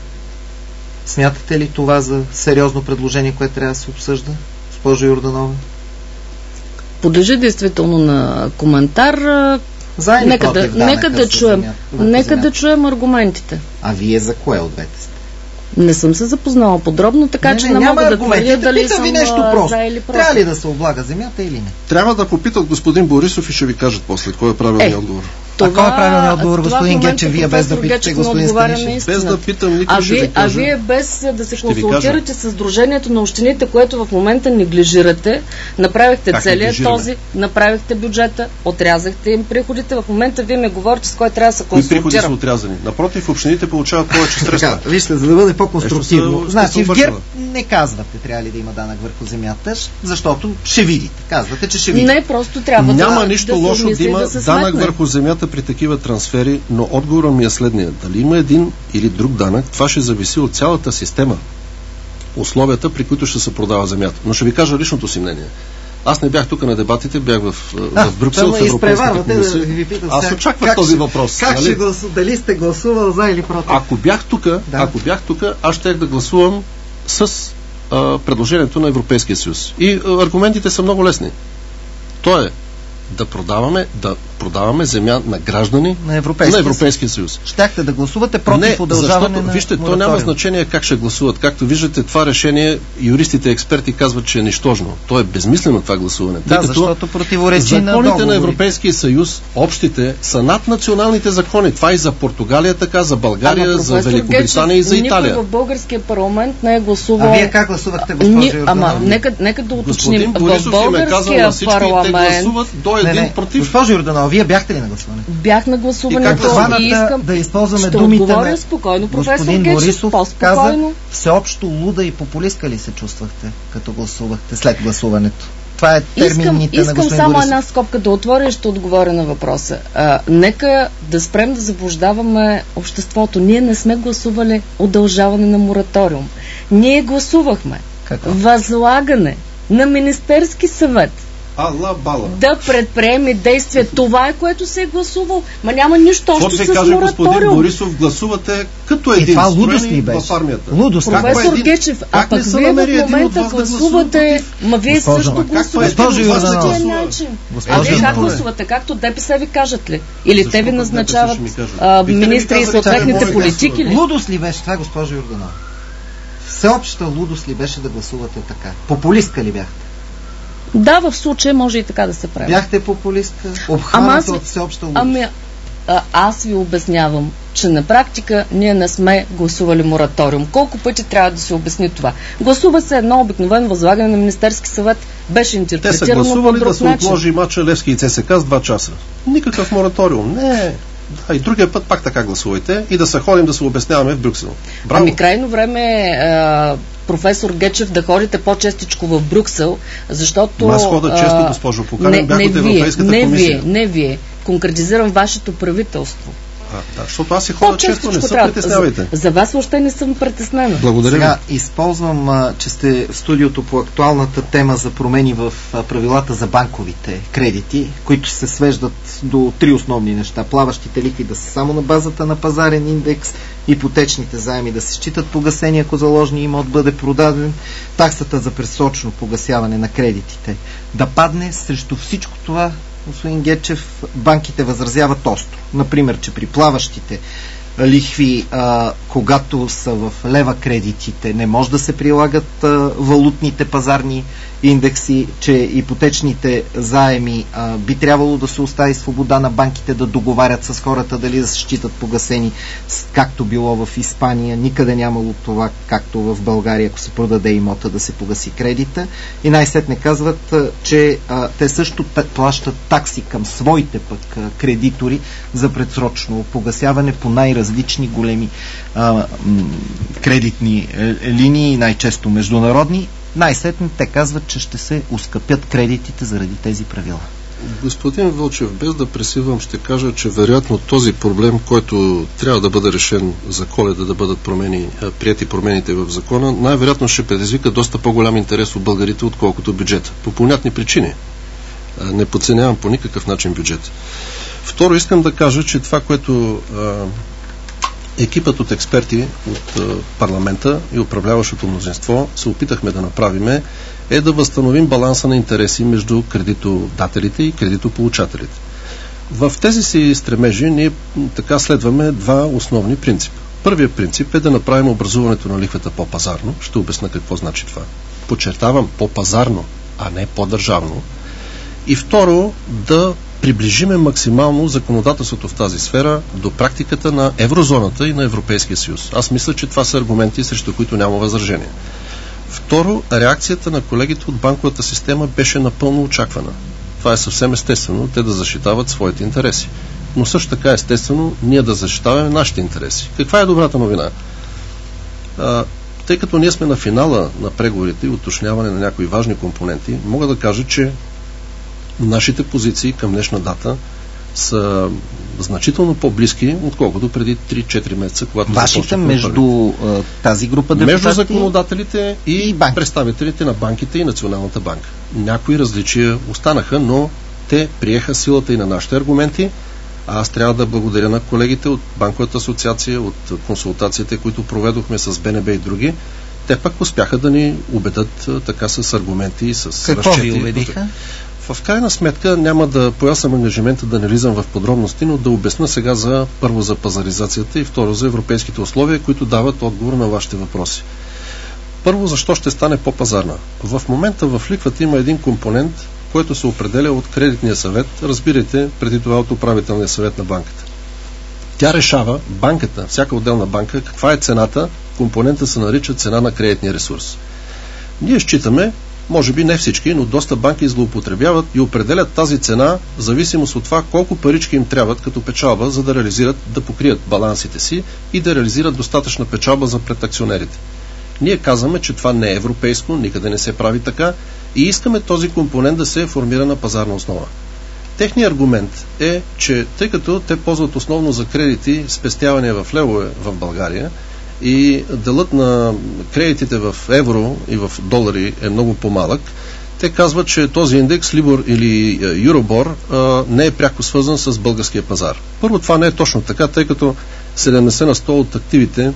Смятате ли това за сериозно предложение, което трябва да се обсъжда, госпожо Йорданова? Подлежи действително на коментар. За или нека да, нека да чуем, земята, нека да чуем аргументите. А вие за кое от двете сте? Не съм се запознала подробно, така не, че не, не мога да твърдя дали съм ви нещо просто. За или против. Трябва ли да се облага земята или не? Трябва да попитат господин Борисов и ще ви кажат после кой е правилният е, отговор. Това, а кой е правилният отговор, господин Гечев, вие без да питате господин Станишев? Без да питам, никой а ще ви, ви кажа. А вие без да се консултирате с Сдружението на общините, което в момента неглижирате, направихте целият този, направихте бюджета, отрязахте им приходите, в момента вие ми говорите с кой трябва да се консултира. И приходи са отрязани. Напротив, общините получават повече средства. Вижте, за да бъде по-конструктивно. Значи в ГЕРБ не казвате трябва ли да има данък върху земята, защото ще видите. Казвате, че ще видите. Не, просто трябва Няма да нищо да лошо да има да данък върху земята при такива трансфери, но отговорът ми е следния. Дали има един или друг данък, това ще зависи от цялата система. Условията, при които ще се продава земята. Но ще ви кажа личното си мнение. Аз не бях тук на дебатите, бях в, а, в Брюксел, в Европейската комисия. Да ви питам, аз очаквах този въпрос. Как нали? Ще гласу, дали сте гласувал за или против? Ако бях тук, да. ако бях тук, аз щях да гласувам с а, предложението на Европейския съюз. И а, аргументите са много лесни. То е да продаваме, да продаваме земя на граждани на Европейския, на Европейския съюз. Щяхте да гласувате против не, удължаване защото, на вижте, мораториум. то няма значение как ще гласуват. Както виждате, това решение, юристите експерти казват, че е нищожно. То е безмислено това гласуване. Да, тъй защото противоречи на законите на Европейския съюз, общите, са над националните закони. Това и за Португалия така, за България, ама, за Великобритания Гечев, и за Италия. Никой в българския парламент не е гласувал. А вие как гласувахте, госпожо Ни... Ама, нека, нека да уточним. В българския парламент до един против. Госпожо Йорданова, вие бяхте ли на гласуване? Бях на гласуването и, и искам да използваме ще думите на спокойно, господин Гечев, Борисов каза, всеобщо луда и популистка ли се чувствахте, като гласувахте след гласуването? Това е термините искам, на господин Искам само Борисов. една скобка да отворя и ще отговоря на въпроса. А, нека да спрем да заблуждаваме обществото. Ние не сме гласували удължаване на мораториум. Ние гласувахме Какво? възлагане на Министерски съвет Алла бала. да предприеме действия. Това е, което се е гласувал. Ма няма нищо общо с мораториум. Какво се каже, господин Борисов, гласувате като един строени в армията. Лудост. Професор е Гечев, а пък вие в момента гласувате, ма вие също гласувате по същия начин. А вие как гласувате? Както ДПС ви кажат ли? Или те ви назначават министри и съответните политики ли? Лудост ли беше това, госпожо Йорданова? Всеобща лудост ли беше да гласувате така? Популистка ли бяхте? Да, в случая може и така да се прави. Бяхте популистка, обхваната от всеобща лудост. Ами, а, аз ви обяснявам, че на практика ние не сме гласували мораториум. Колко пъти трябва да се обясни това? Гласува се едно обикновено възлагане на Министерски съвет. Беше интерпретирано по друг начин. Те са гласували да се отложи мача Левски и ЦСКА с два часа. Никакъв мораториум. Не. Да, и другия път пак така гласувайте и да се ходим да се обясняваме в Брюксел. Браво. Ами крайно време е професор Гечев да ходите по-честичко в Брюксел, защото... Аз хода често, госпожо, поканен бях от Европейската не комисия. Вие, не вие. Конкретизирам вашето правителство. А, да, защото аз си ходя често, не се притеснявайте. За, за вас въобще не съм притеснена. Благодаря. Сега използвам, а, че сте в студиото по актуалната тема за промени в а, правилата за банковите кредити, които се свеждат до три основни неща. Плаващите лихви да са само на базата на пазарен индекс, ипотечните заеми да се считат погасени, ако заложния имот бъде продаден, таксата за предсрочно погасяване на кредитите да падне. Срещу всичко това, господин Гечев, банките възразяват остро. Например, че при плаващите лихви, а, когато са в лева кредитите, не може да се прилагат а, валутните пазарни индекси, че ипотечните заеми а, би трябвало да се остави свобода на банките да договарят с хората дали да се считат погасени, както било в Испания. Никъде нямало това, както в България, ако се продаде имота, да се погаси кредита. И най-сетне казват, а, че а, те също плащат такси към своите пък а, кредитори за предсрочно погасяване по най-различни големи а, м- кредитни е, линии, най-често международни. Най-сетне те казват, че ще се ускъпят кредитите заради тези правила. Господин Вълчев, без да пресивам, ще кажа, че вероятно този проблем, който трябва да бъде решен за Коледа, да бъдат промени, прияти промените в закона, най-вероятно ще предизвика доста по-голям интерес от българите, отколкото бюджета. По понятни причини. Не подценявам по никакъв начин бюджет. Второ, искам да кажа, че това, което екипът от експерти от е, парламента и управляващото мнозинство се опитахме да направиме, е да възстановим баланса на интереси между кредитодателите и кредитополучателите. В тези си стремежи ние така следваме два основни принципа. Първият принцип е да направим образуването на лихвата по-пазарно. Ще обясня какво значи това. Подчертавам по-пазарно, а не по-държавно. И второ, да приближиме максимално законодателството в тази сфера до практиката на еврозоната и на Европейския съюз. Аз мисля, че това са аргументи, срещу които няма възражение. Второ, реакцията на колегите от банковата система беше напълно очаквана. Това е съвсем естествено, те да защитават своите интереси. Но също така естествено ние да защитаваме нашите интереси. Каква е добрата новина? А, тъй като ние сме на финала на преговорите и уточняване на някои важни компоненти, мога да кажа, че нашите позиции към днешна дата са значително по-близки, отколкото преди три-четири месеца, когато Вашите между а, тази група депутати? Между законодателите и, и представителите на банките и Националната банка. Някои различия останаха, но те приеха силата и на нашите аргументи. А аз трябва да благодаря на колегите от Банковата асоциация, от консултациите, които проведохме с БНБ и други. Те пък успяха да ни убедат така с аргументи и с Какво разчети. ви убедиха? В крайна сметка няма да поясам ангажимента да не влизам в подробности, но да обясня сега за първо за пазаризацията и второ за европейските условия, които дават отговор на вашите въпроси. Първо, защо ще стане по-пазарна? В момента в лихвата има един компонент, който се определя от кредитния съвет, разбирайте, преди това от управителния съвет на банката. Тя решава, банката, всяка отделна банка, каква е цената, компонента се нарича цена на кредитния ресурс. Ние считаме, може би не всички, но доста банки злоупотребяват и определят тази цена в зависимост от това колко парички им трябват като печалба, за да реализират, да покрият балансите си и да реализират достатъчна печалба за пред акционерите. Ние казваме, че това не е европейско, никъде не се прави така и искаме този компонент да се формира на пазарна основа. Техният аргумент е, че тъй като те ползват основно за кредити спестявания в левове в България, и делът на кредитите в евро и в долари е много по-малък, те казват, че този индекс Либор или Юробор не е пряко свързан с българския пазар. Първо, това не е точно така, тъй като седемдесет на сто от активите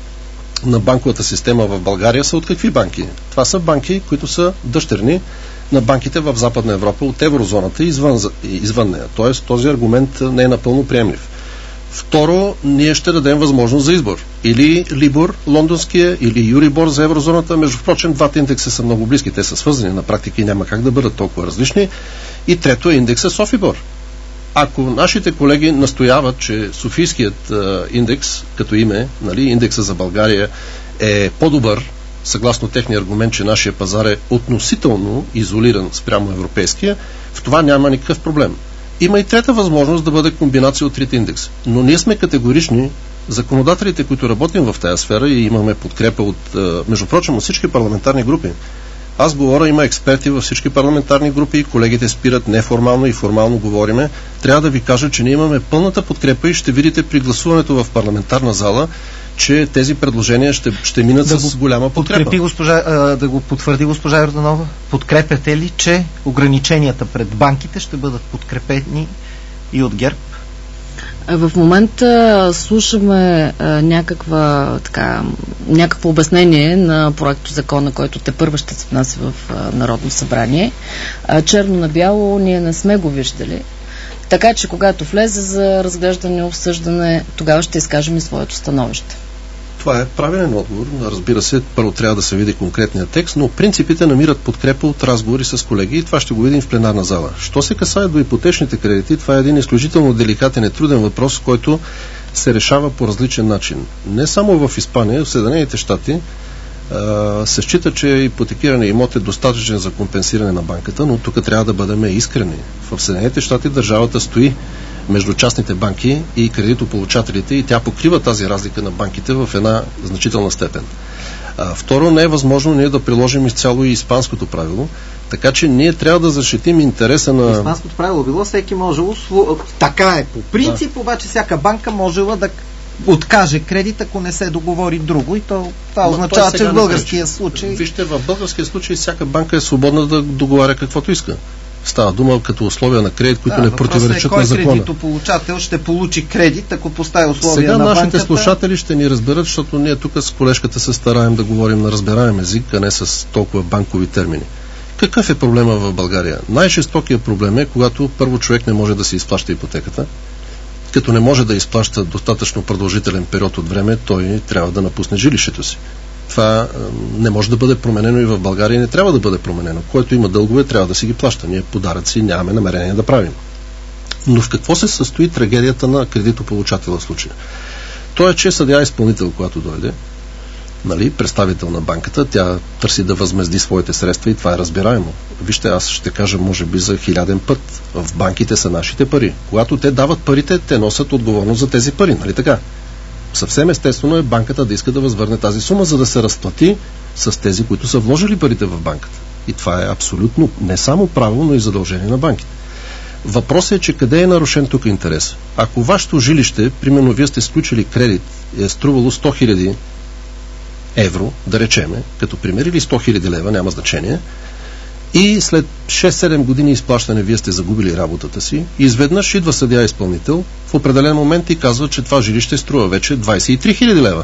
на банковата система в България са от какви банки? Това са банки, които са дъщерни на банките в Западна Европа от еврозоната и извън, извън нея. Тоест, този аргумент не е напълно приемлив. Второ, ние ще дадем възможност за избор. Или Либор, лондонския, или Юрибор за еврозоната. Между прочим, двата индекса са много близки. Те са свързани на практика и няма как да бъдат толкова различни. И трето е индекса Софибор. Ако нашите колеги настояват, че Софийският а, индекс, като име, нали, индекса за България е по-добър, съгласно техния аргумент, че нашия пазар е относително изолиран спрямо европейския, в това няма никакъв проблем. Има и трета възможност да бъде комбинация от трите индекса. Но ние сме категорични, законодателите, които работим в тази сфера и имаме подкрепа от, между прочим, от всички парламентарни групи. Аз говоря, има експерти във всички парламентарни групи, колегите спират неформално и формално говориме. Трябва да ви кажа, че ние имаме пълната подкрепа и ще видите при гласуването в парламентарна зала, че тези предложения ще, ще минат да с голяма подкрепа. Госпожа, а, да го потвърди госпожа Йорданова. Подкрепяте ли, че ограниченията пред банките ще бъдат подкрепени и от ГЕРБ? В момента слушаме а, някаква, така, някакво обяснение на проекто закона, който тепърва ще се внася в а, Народно събрание. А, черно на бяло ние не сме го виждали. Така че когато влезе за разглеждане, обсъждане, тогава ще изкажем и своето становище. Това е правилен отговор. Разбира се, първо трябва да се види конкретния текст, но принципите намират подкрепа от разговори с колеги и това ще го видим в пленарна зала. Що се касае до ипотечните кредити, това е един изключително деликатен и труден въпрос, който се решава по различен начин. Не само в Испания, в Съединените щати се счита, че ипотекиране имот е достатъчен за компенсиране на банката, но тук трябва да бъдем искрени. В Съединените щати държавата стои между частните банки и кредитополучателите и тя покрива тази разлика на банките в една значителна степен. А, второ, не е възможно ние да приложим изцяло и испанското правило, така че ние трябва да защитим интереса на... Испанското правило било, всеки можело, така е по принцип, да. Обаче всяка банка можела да откаже кредит, ако не се договори друго и то, това Но означава, че в българския случай... Вижте, в българския случай всяка банка е свободна да договаря каквото иска. Става дума като условия на кредит, които да, не противоречат на закона. Кой кредитополучател ще получи кредит, ако постави условия Сега на банката? Сега нашите слушатели ще ни разберат, защото ние тук с колежката се стараем да говорим на разбираем език, а не с толкова банкови термини. Какъв е проблема в България? Най-жестокият проблем е, когато първо човек не може да си изплаща ипотеката. Като не може да изплаща достатъчно продължителен период от време, той трябва да напусне жилището си. Това не може да бъде променено и в България и не трябва да бъде променено. Който има дългове, трябва да си ги плаща. Ние подаръци нямаме намерение да правим. Но в какво се състои трагедията на кредитополучателя в случая? Той е, че съдия изпълнител, когато дойде, нали, представител на банката, тя търси да възмезди своите средства и това е разбираемо. Вижте, аз ще кажа, може би за хиляден път, в банките са нашите пари. Когато те дават парите, те носят отговорност за тези пари, нали така? Съвсем естествено е банката да иска да възвърне тази сума, за да се разплати с тези, които са вложили парите в банката. И това е абсолютно не само право, но и задължение на банките. Въпросът е, че къде е нарушен тук интерес? Ако вашето жилище, примерно вие сте сключили кредит, е струвало сто хиляди евро, да речеме, като пример, или сто хиляди лева, няма значение, и след шест-седем години изплащане вие сте загубили работата си и изведнъж идва съдия изпълнител в определен момент и казва, че това жилище струва вече двадесет и три хиляди лева.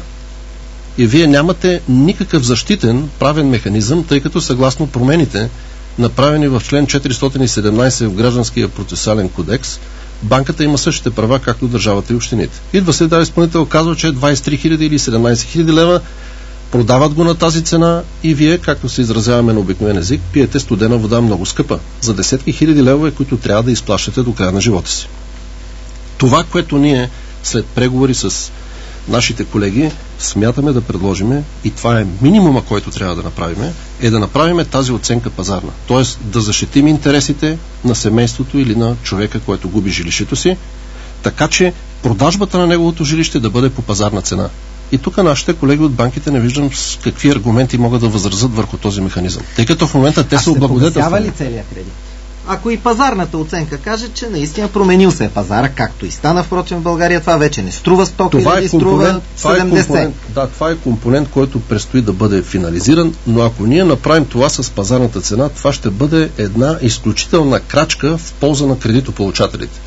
И вие нямате никакъв защитен правен механизъм, тъй като съгласно промените, направени в член четиристотин и седемнадесет в Гражданския процесуален кодекс, банката има същите права, както държавата и общините. Идва съдия изпълнител, казва, че е двадесет и три хиляди или седемнадесет хиляди лева, продават го на тази цена и вие, както се изразяваме на обикновен език, пиете студена вода много скъпа. За десетки хиляди левове, които трябва да изплащате до края на живота си. Това, което ние след преговори с нашите колеги смятаме да предложиме, и това е минимума, който трябва да направим, е да направим тази оценка пазарна. Тоест да защитим интересите на семейството или на човека, който губи жилището си, така че продажбата на неговото жилище да бъде по пазарна цена. И тук нашите колеги от банките не виждам с какви аргументи могат да възразят върху този механизъм. Тъй като в момента те са облагодетелствани. А се погасява ли целият кредит? Ако и пазарната оценка каже, че наистина променил се е пазара, както и стана, впрочем, в България това вече не струва сто хиляди, струва седемдесет. Това е да, това е компонент, който предстои да бъде финализиран, но ако ние направим това с пазарната цена, това ще бъде една изключителна крачка в полза на кредитополучателите.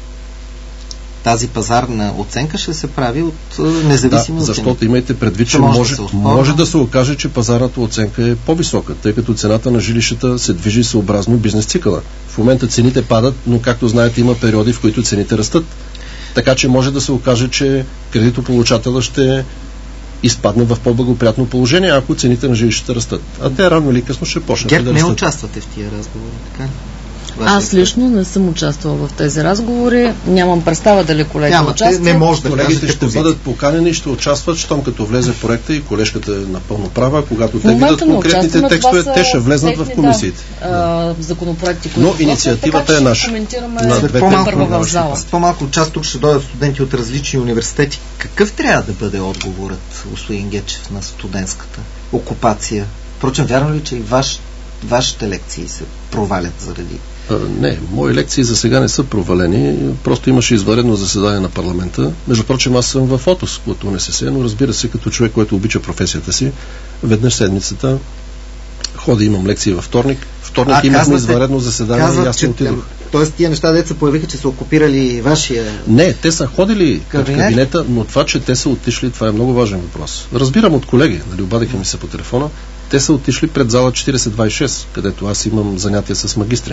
Тази пазарна оценка ще се прави от независими да, защото имайте предвид, че може, може, да може да се окаже, че пазарната оценка е по-висока, тъй като цената на жилищата се движи съобразно бизнес цикъла. В момента цените падат, но както знаете има периоди, в които цените растат. Така че може да се окаже, че кредитополучателя ще изпадне в по-благоприятно положение, ако цените на жилищата растат. А те рано или късно ще почнат да растат. Герб не участвате в тия разговори, така? Аз лично не съм участвала в тези разговори. Нямам представа дали колеги Няма, участват. Не може да колегите ще позиция. бъдат поканени и ще участват, щом като влезе проекта и колежката е напълно права, когато те видят конкретните текстове, те ще влезнат в комисиите. Да, законопроекти, които Но инициативата е наша. На по-малко, с по-малко част тук ще дойдат студенти от различни университети. Какъв трябва да бъде отговорът, господин Гечев, на студентската окупация? Впрочем, вярно ли, че и ваш вашите лекции се провалят заради? А, не, мои лекции за сега не са провалени, просто имаше извънредно заседание на парламента. Между прочим, аз съм в отпуск от УНСС, но разбира се, като човек, който обича професията си, веднъж седмицата хода, имам лекции във вторник. Вторник а, имахме казвате, извънредно заседание казват, и аз не отидох. Тоест тия неща, деца появиха, че са окупирали вашия... Не, те са ходили кабинет? в кабинета, но това, че те са отишли, това е много важен въпрос. Разбирам от колеги, нали, обадиха ми се по телефона, те са отишли пред зала четирийсет двайсет и шест, където аз имам занятия с магистри.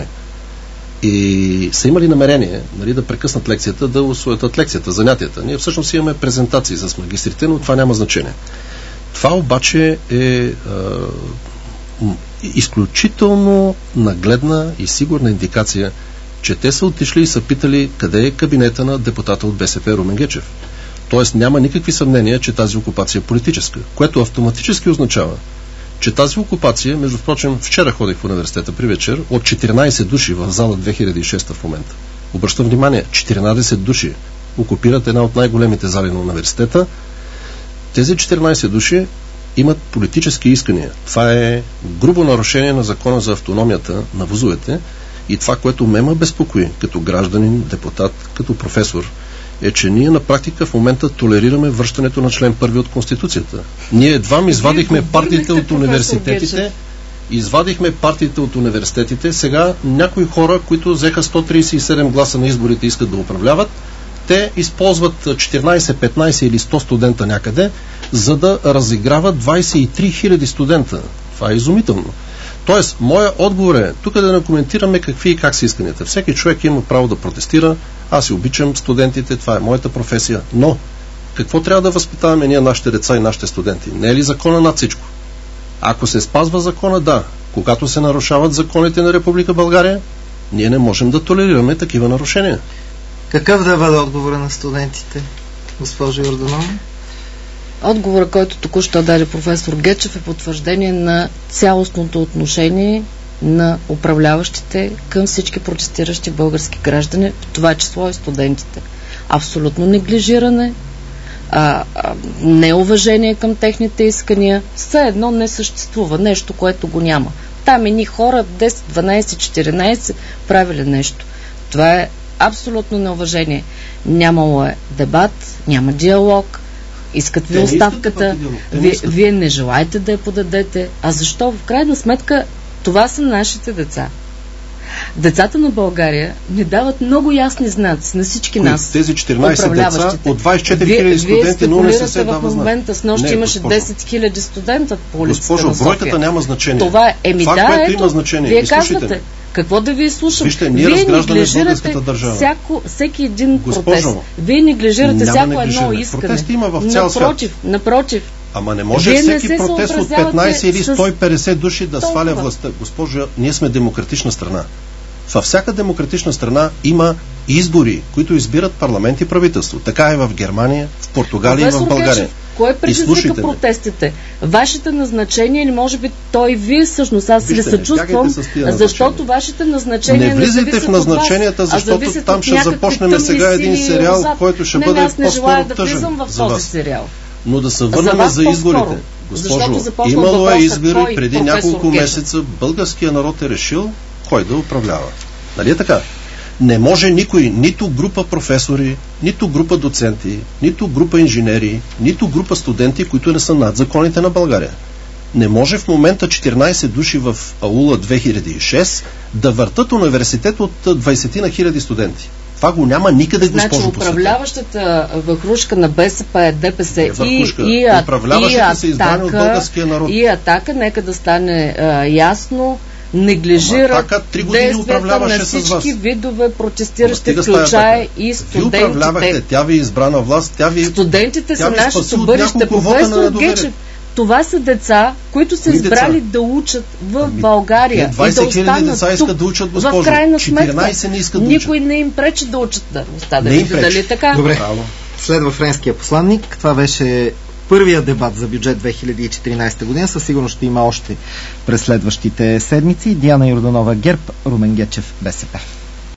И са имали намерение, нали, да прекъснат лекцията, да усвоят лекцията, занятията. Ние всъщност имаме презентации с магистрите, но това няма значение. Това обаче е а, изключително нагледна и сигурна индикация, че те са отишли и са питали къде е кабинета на депутата от БСП Румен Гечев. Тоест няма никакви съмнения, че тази окупация е политическа, което автоматически означава, че тази окупация, между впрочем, вчера ходих в университета при вечер, от четиринайсет души в зала две хиляди и шеста в момента. Обръщам внимание, четиринайсет души окупират една от най-големите зали на университета. Тези четиринайсет души имат политически искания. Това е грубо нарушение на закона за автономията на вузовете и това, което ме ме безпокои като гражданин, депутат, като професор, е, че ние на практика в момента толерираме връщането на член първи от Конституцията. Ние едва извадихме партиите от университетите, извадихме партиите от университетите, сега някои хора, които взеха сто трийсет и седем гласа на изборите, искат да управляват, те използват четиринайсет, петнайсет или сто студента някъде, за да разиграват двайсет и три хиляди студента. Това е изумително. Тоест, моя отговор е, тук да не коментираме какви и как са исканията. Всеки човек има право да протестира, аз си обичам студентите, това е моята професия, но какво трябва да възпитаваме ние нашите деца и нашите студенти? Не е ли закона над всичко? Ако се спазва закона, да. Когато се нарушават законите на Република България, ние не можем да толерираме такива нарушения. Какъв да бъде отговора на студентите, госпожо Йорданова? Отговора, който току-що даде професор Гечев, е потвърждение на цялостното отношение на управляващите към всички протестиращи български граждани, в това число и студентите. Абсолютно неглижиране, а, а, неуважение към техните искания, все едно не съществува нещо, което го няма. Там едни хора, десет, дванайсет, четиринайсет, правили нещо. Това е абсолютно неуважение. Нямало е дебат, няма диалог, искат ви оставката, вие, вие не желаете да я подадете. А защо? В крайна сметка това са нашите деца. Децата на България ни дават много ясни знаци на всички Кои? нас. Тези четиринайсет деца от двайсет и четири хиляди студенти, но не се се дава знак. В момента с нощ имаше десет хиляди студента по улицата госпожо, на София. бройката няма значение. Това е, еми това, да, което ето, има значение. вие казвате, какво да ви слушам? Вижте, ние вие неглижирате всяко, всеки един госпожо, протест. Вие неглижирате всяко едно искане. Протести има в цял свят. Напротив, напротив. Ама не може вие всеки не протест от петнайсет или сто и петдесет души да толкова. сваля властта. Госпожо, ние сме демократична страна. Във всяка демократична страна има избори, които избират парламент и правителство. Така е в Германия, в Португалия Професор и в България. Гечев, кое предизвика протестите? Вашите назначения или може би той вие всъщност, аз ли съчувствам, защото вашите назначения не влизайте в назначенията, защото там ще започнем сега един сериал, назад. който ще не, бъде аз не по-скоро да тъжен в за вас. Сериал. Но да се върнем за, за изборите. Госпожо, имало е избори преди няколко Гечев. месеца, българския народ е решил кой да управлява. Нали е така? Не може никой, нито група професори, нито група доценти, нито група инженери, нито група студенти, които не са над законите на България. Не може в момента четиринайсет души в аула две хиляди и шест да въртат университет от двайсет на хиляди студенти. Това го няма никъде, значи, госпожо по света. Управляващата върхушка на БСП, ДПС и, и, управляващите и атака, са избрани от българския народ. И атака, нека да стане а, ясно, неглижират действията на всички видове протестиращи, включая и студентите. Вие управлявахте, тя ви избрана власт, тя ви студентите са нашето бъдеще. Професор Гечев, това са деца, които са избрали да учат в ами, България и да останат деца искат да учат, госпожо. В крайна сметка, не искат да никой не им пречи да учат да останат. Дали така? Добре, следва френския посланник. Това беше първия дебат за бюджет две хиляди и четиринайсета година. Със сигурност ще има още през следващите седмици. Диана Йорданова, ГЕРБ, Румен Гечев, БСП.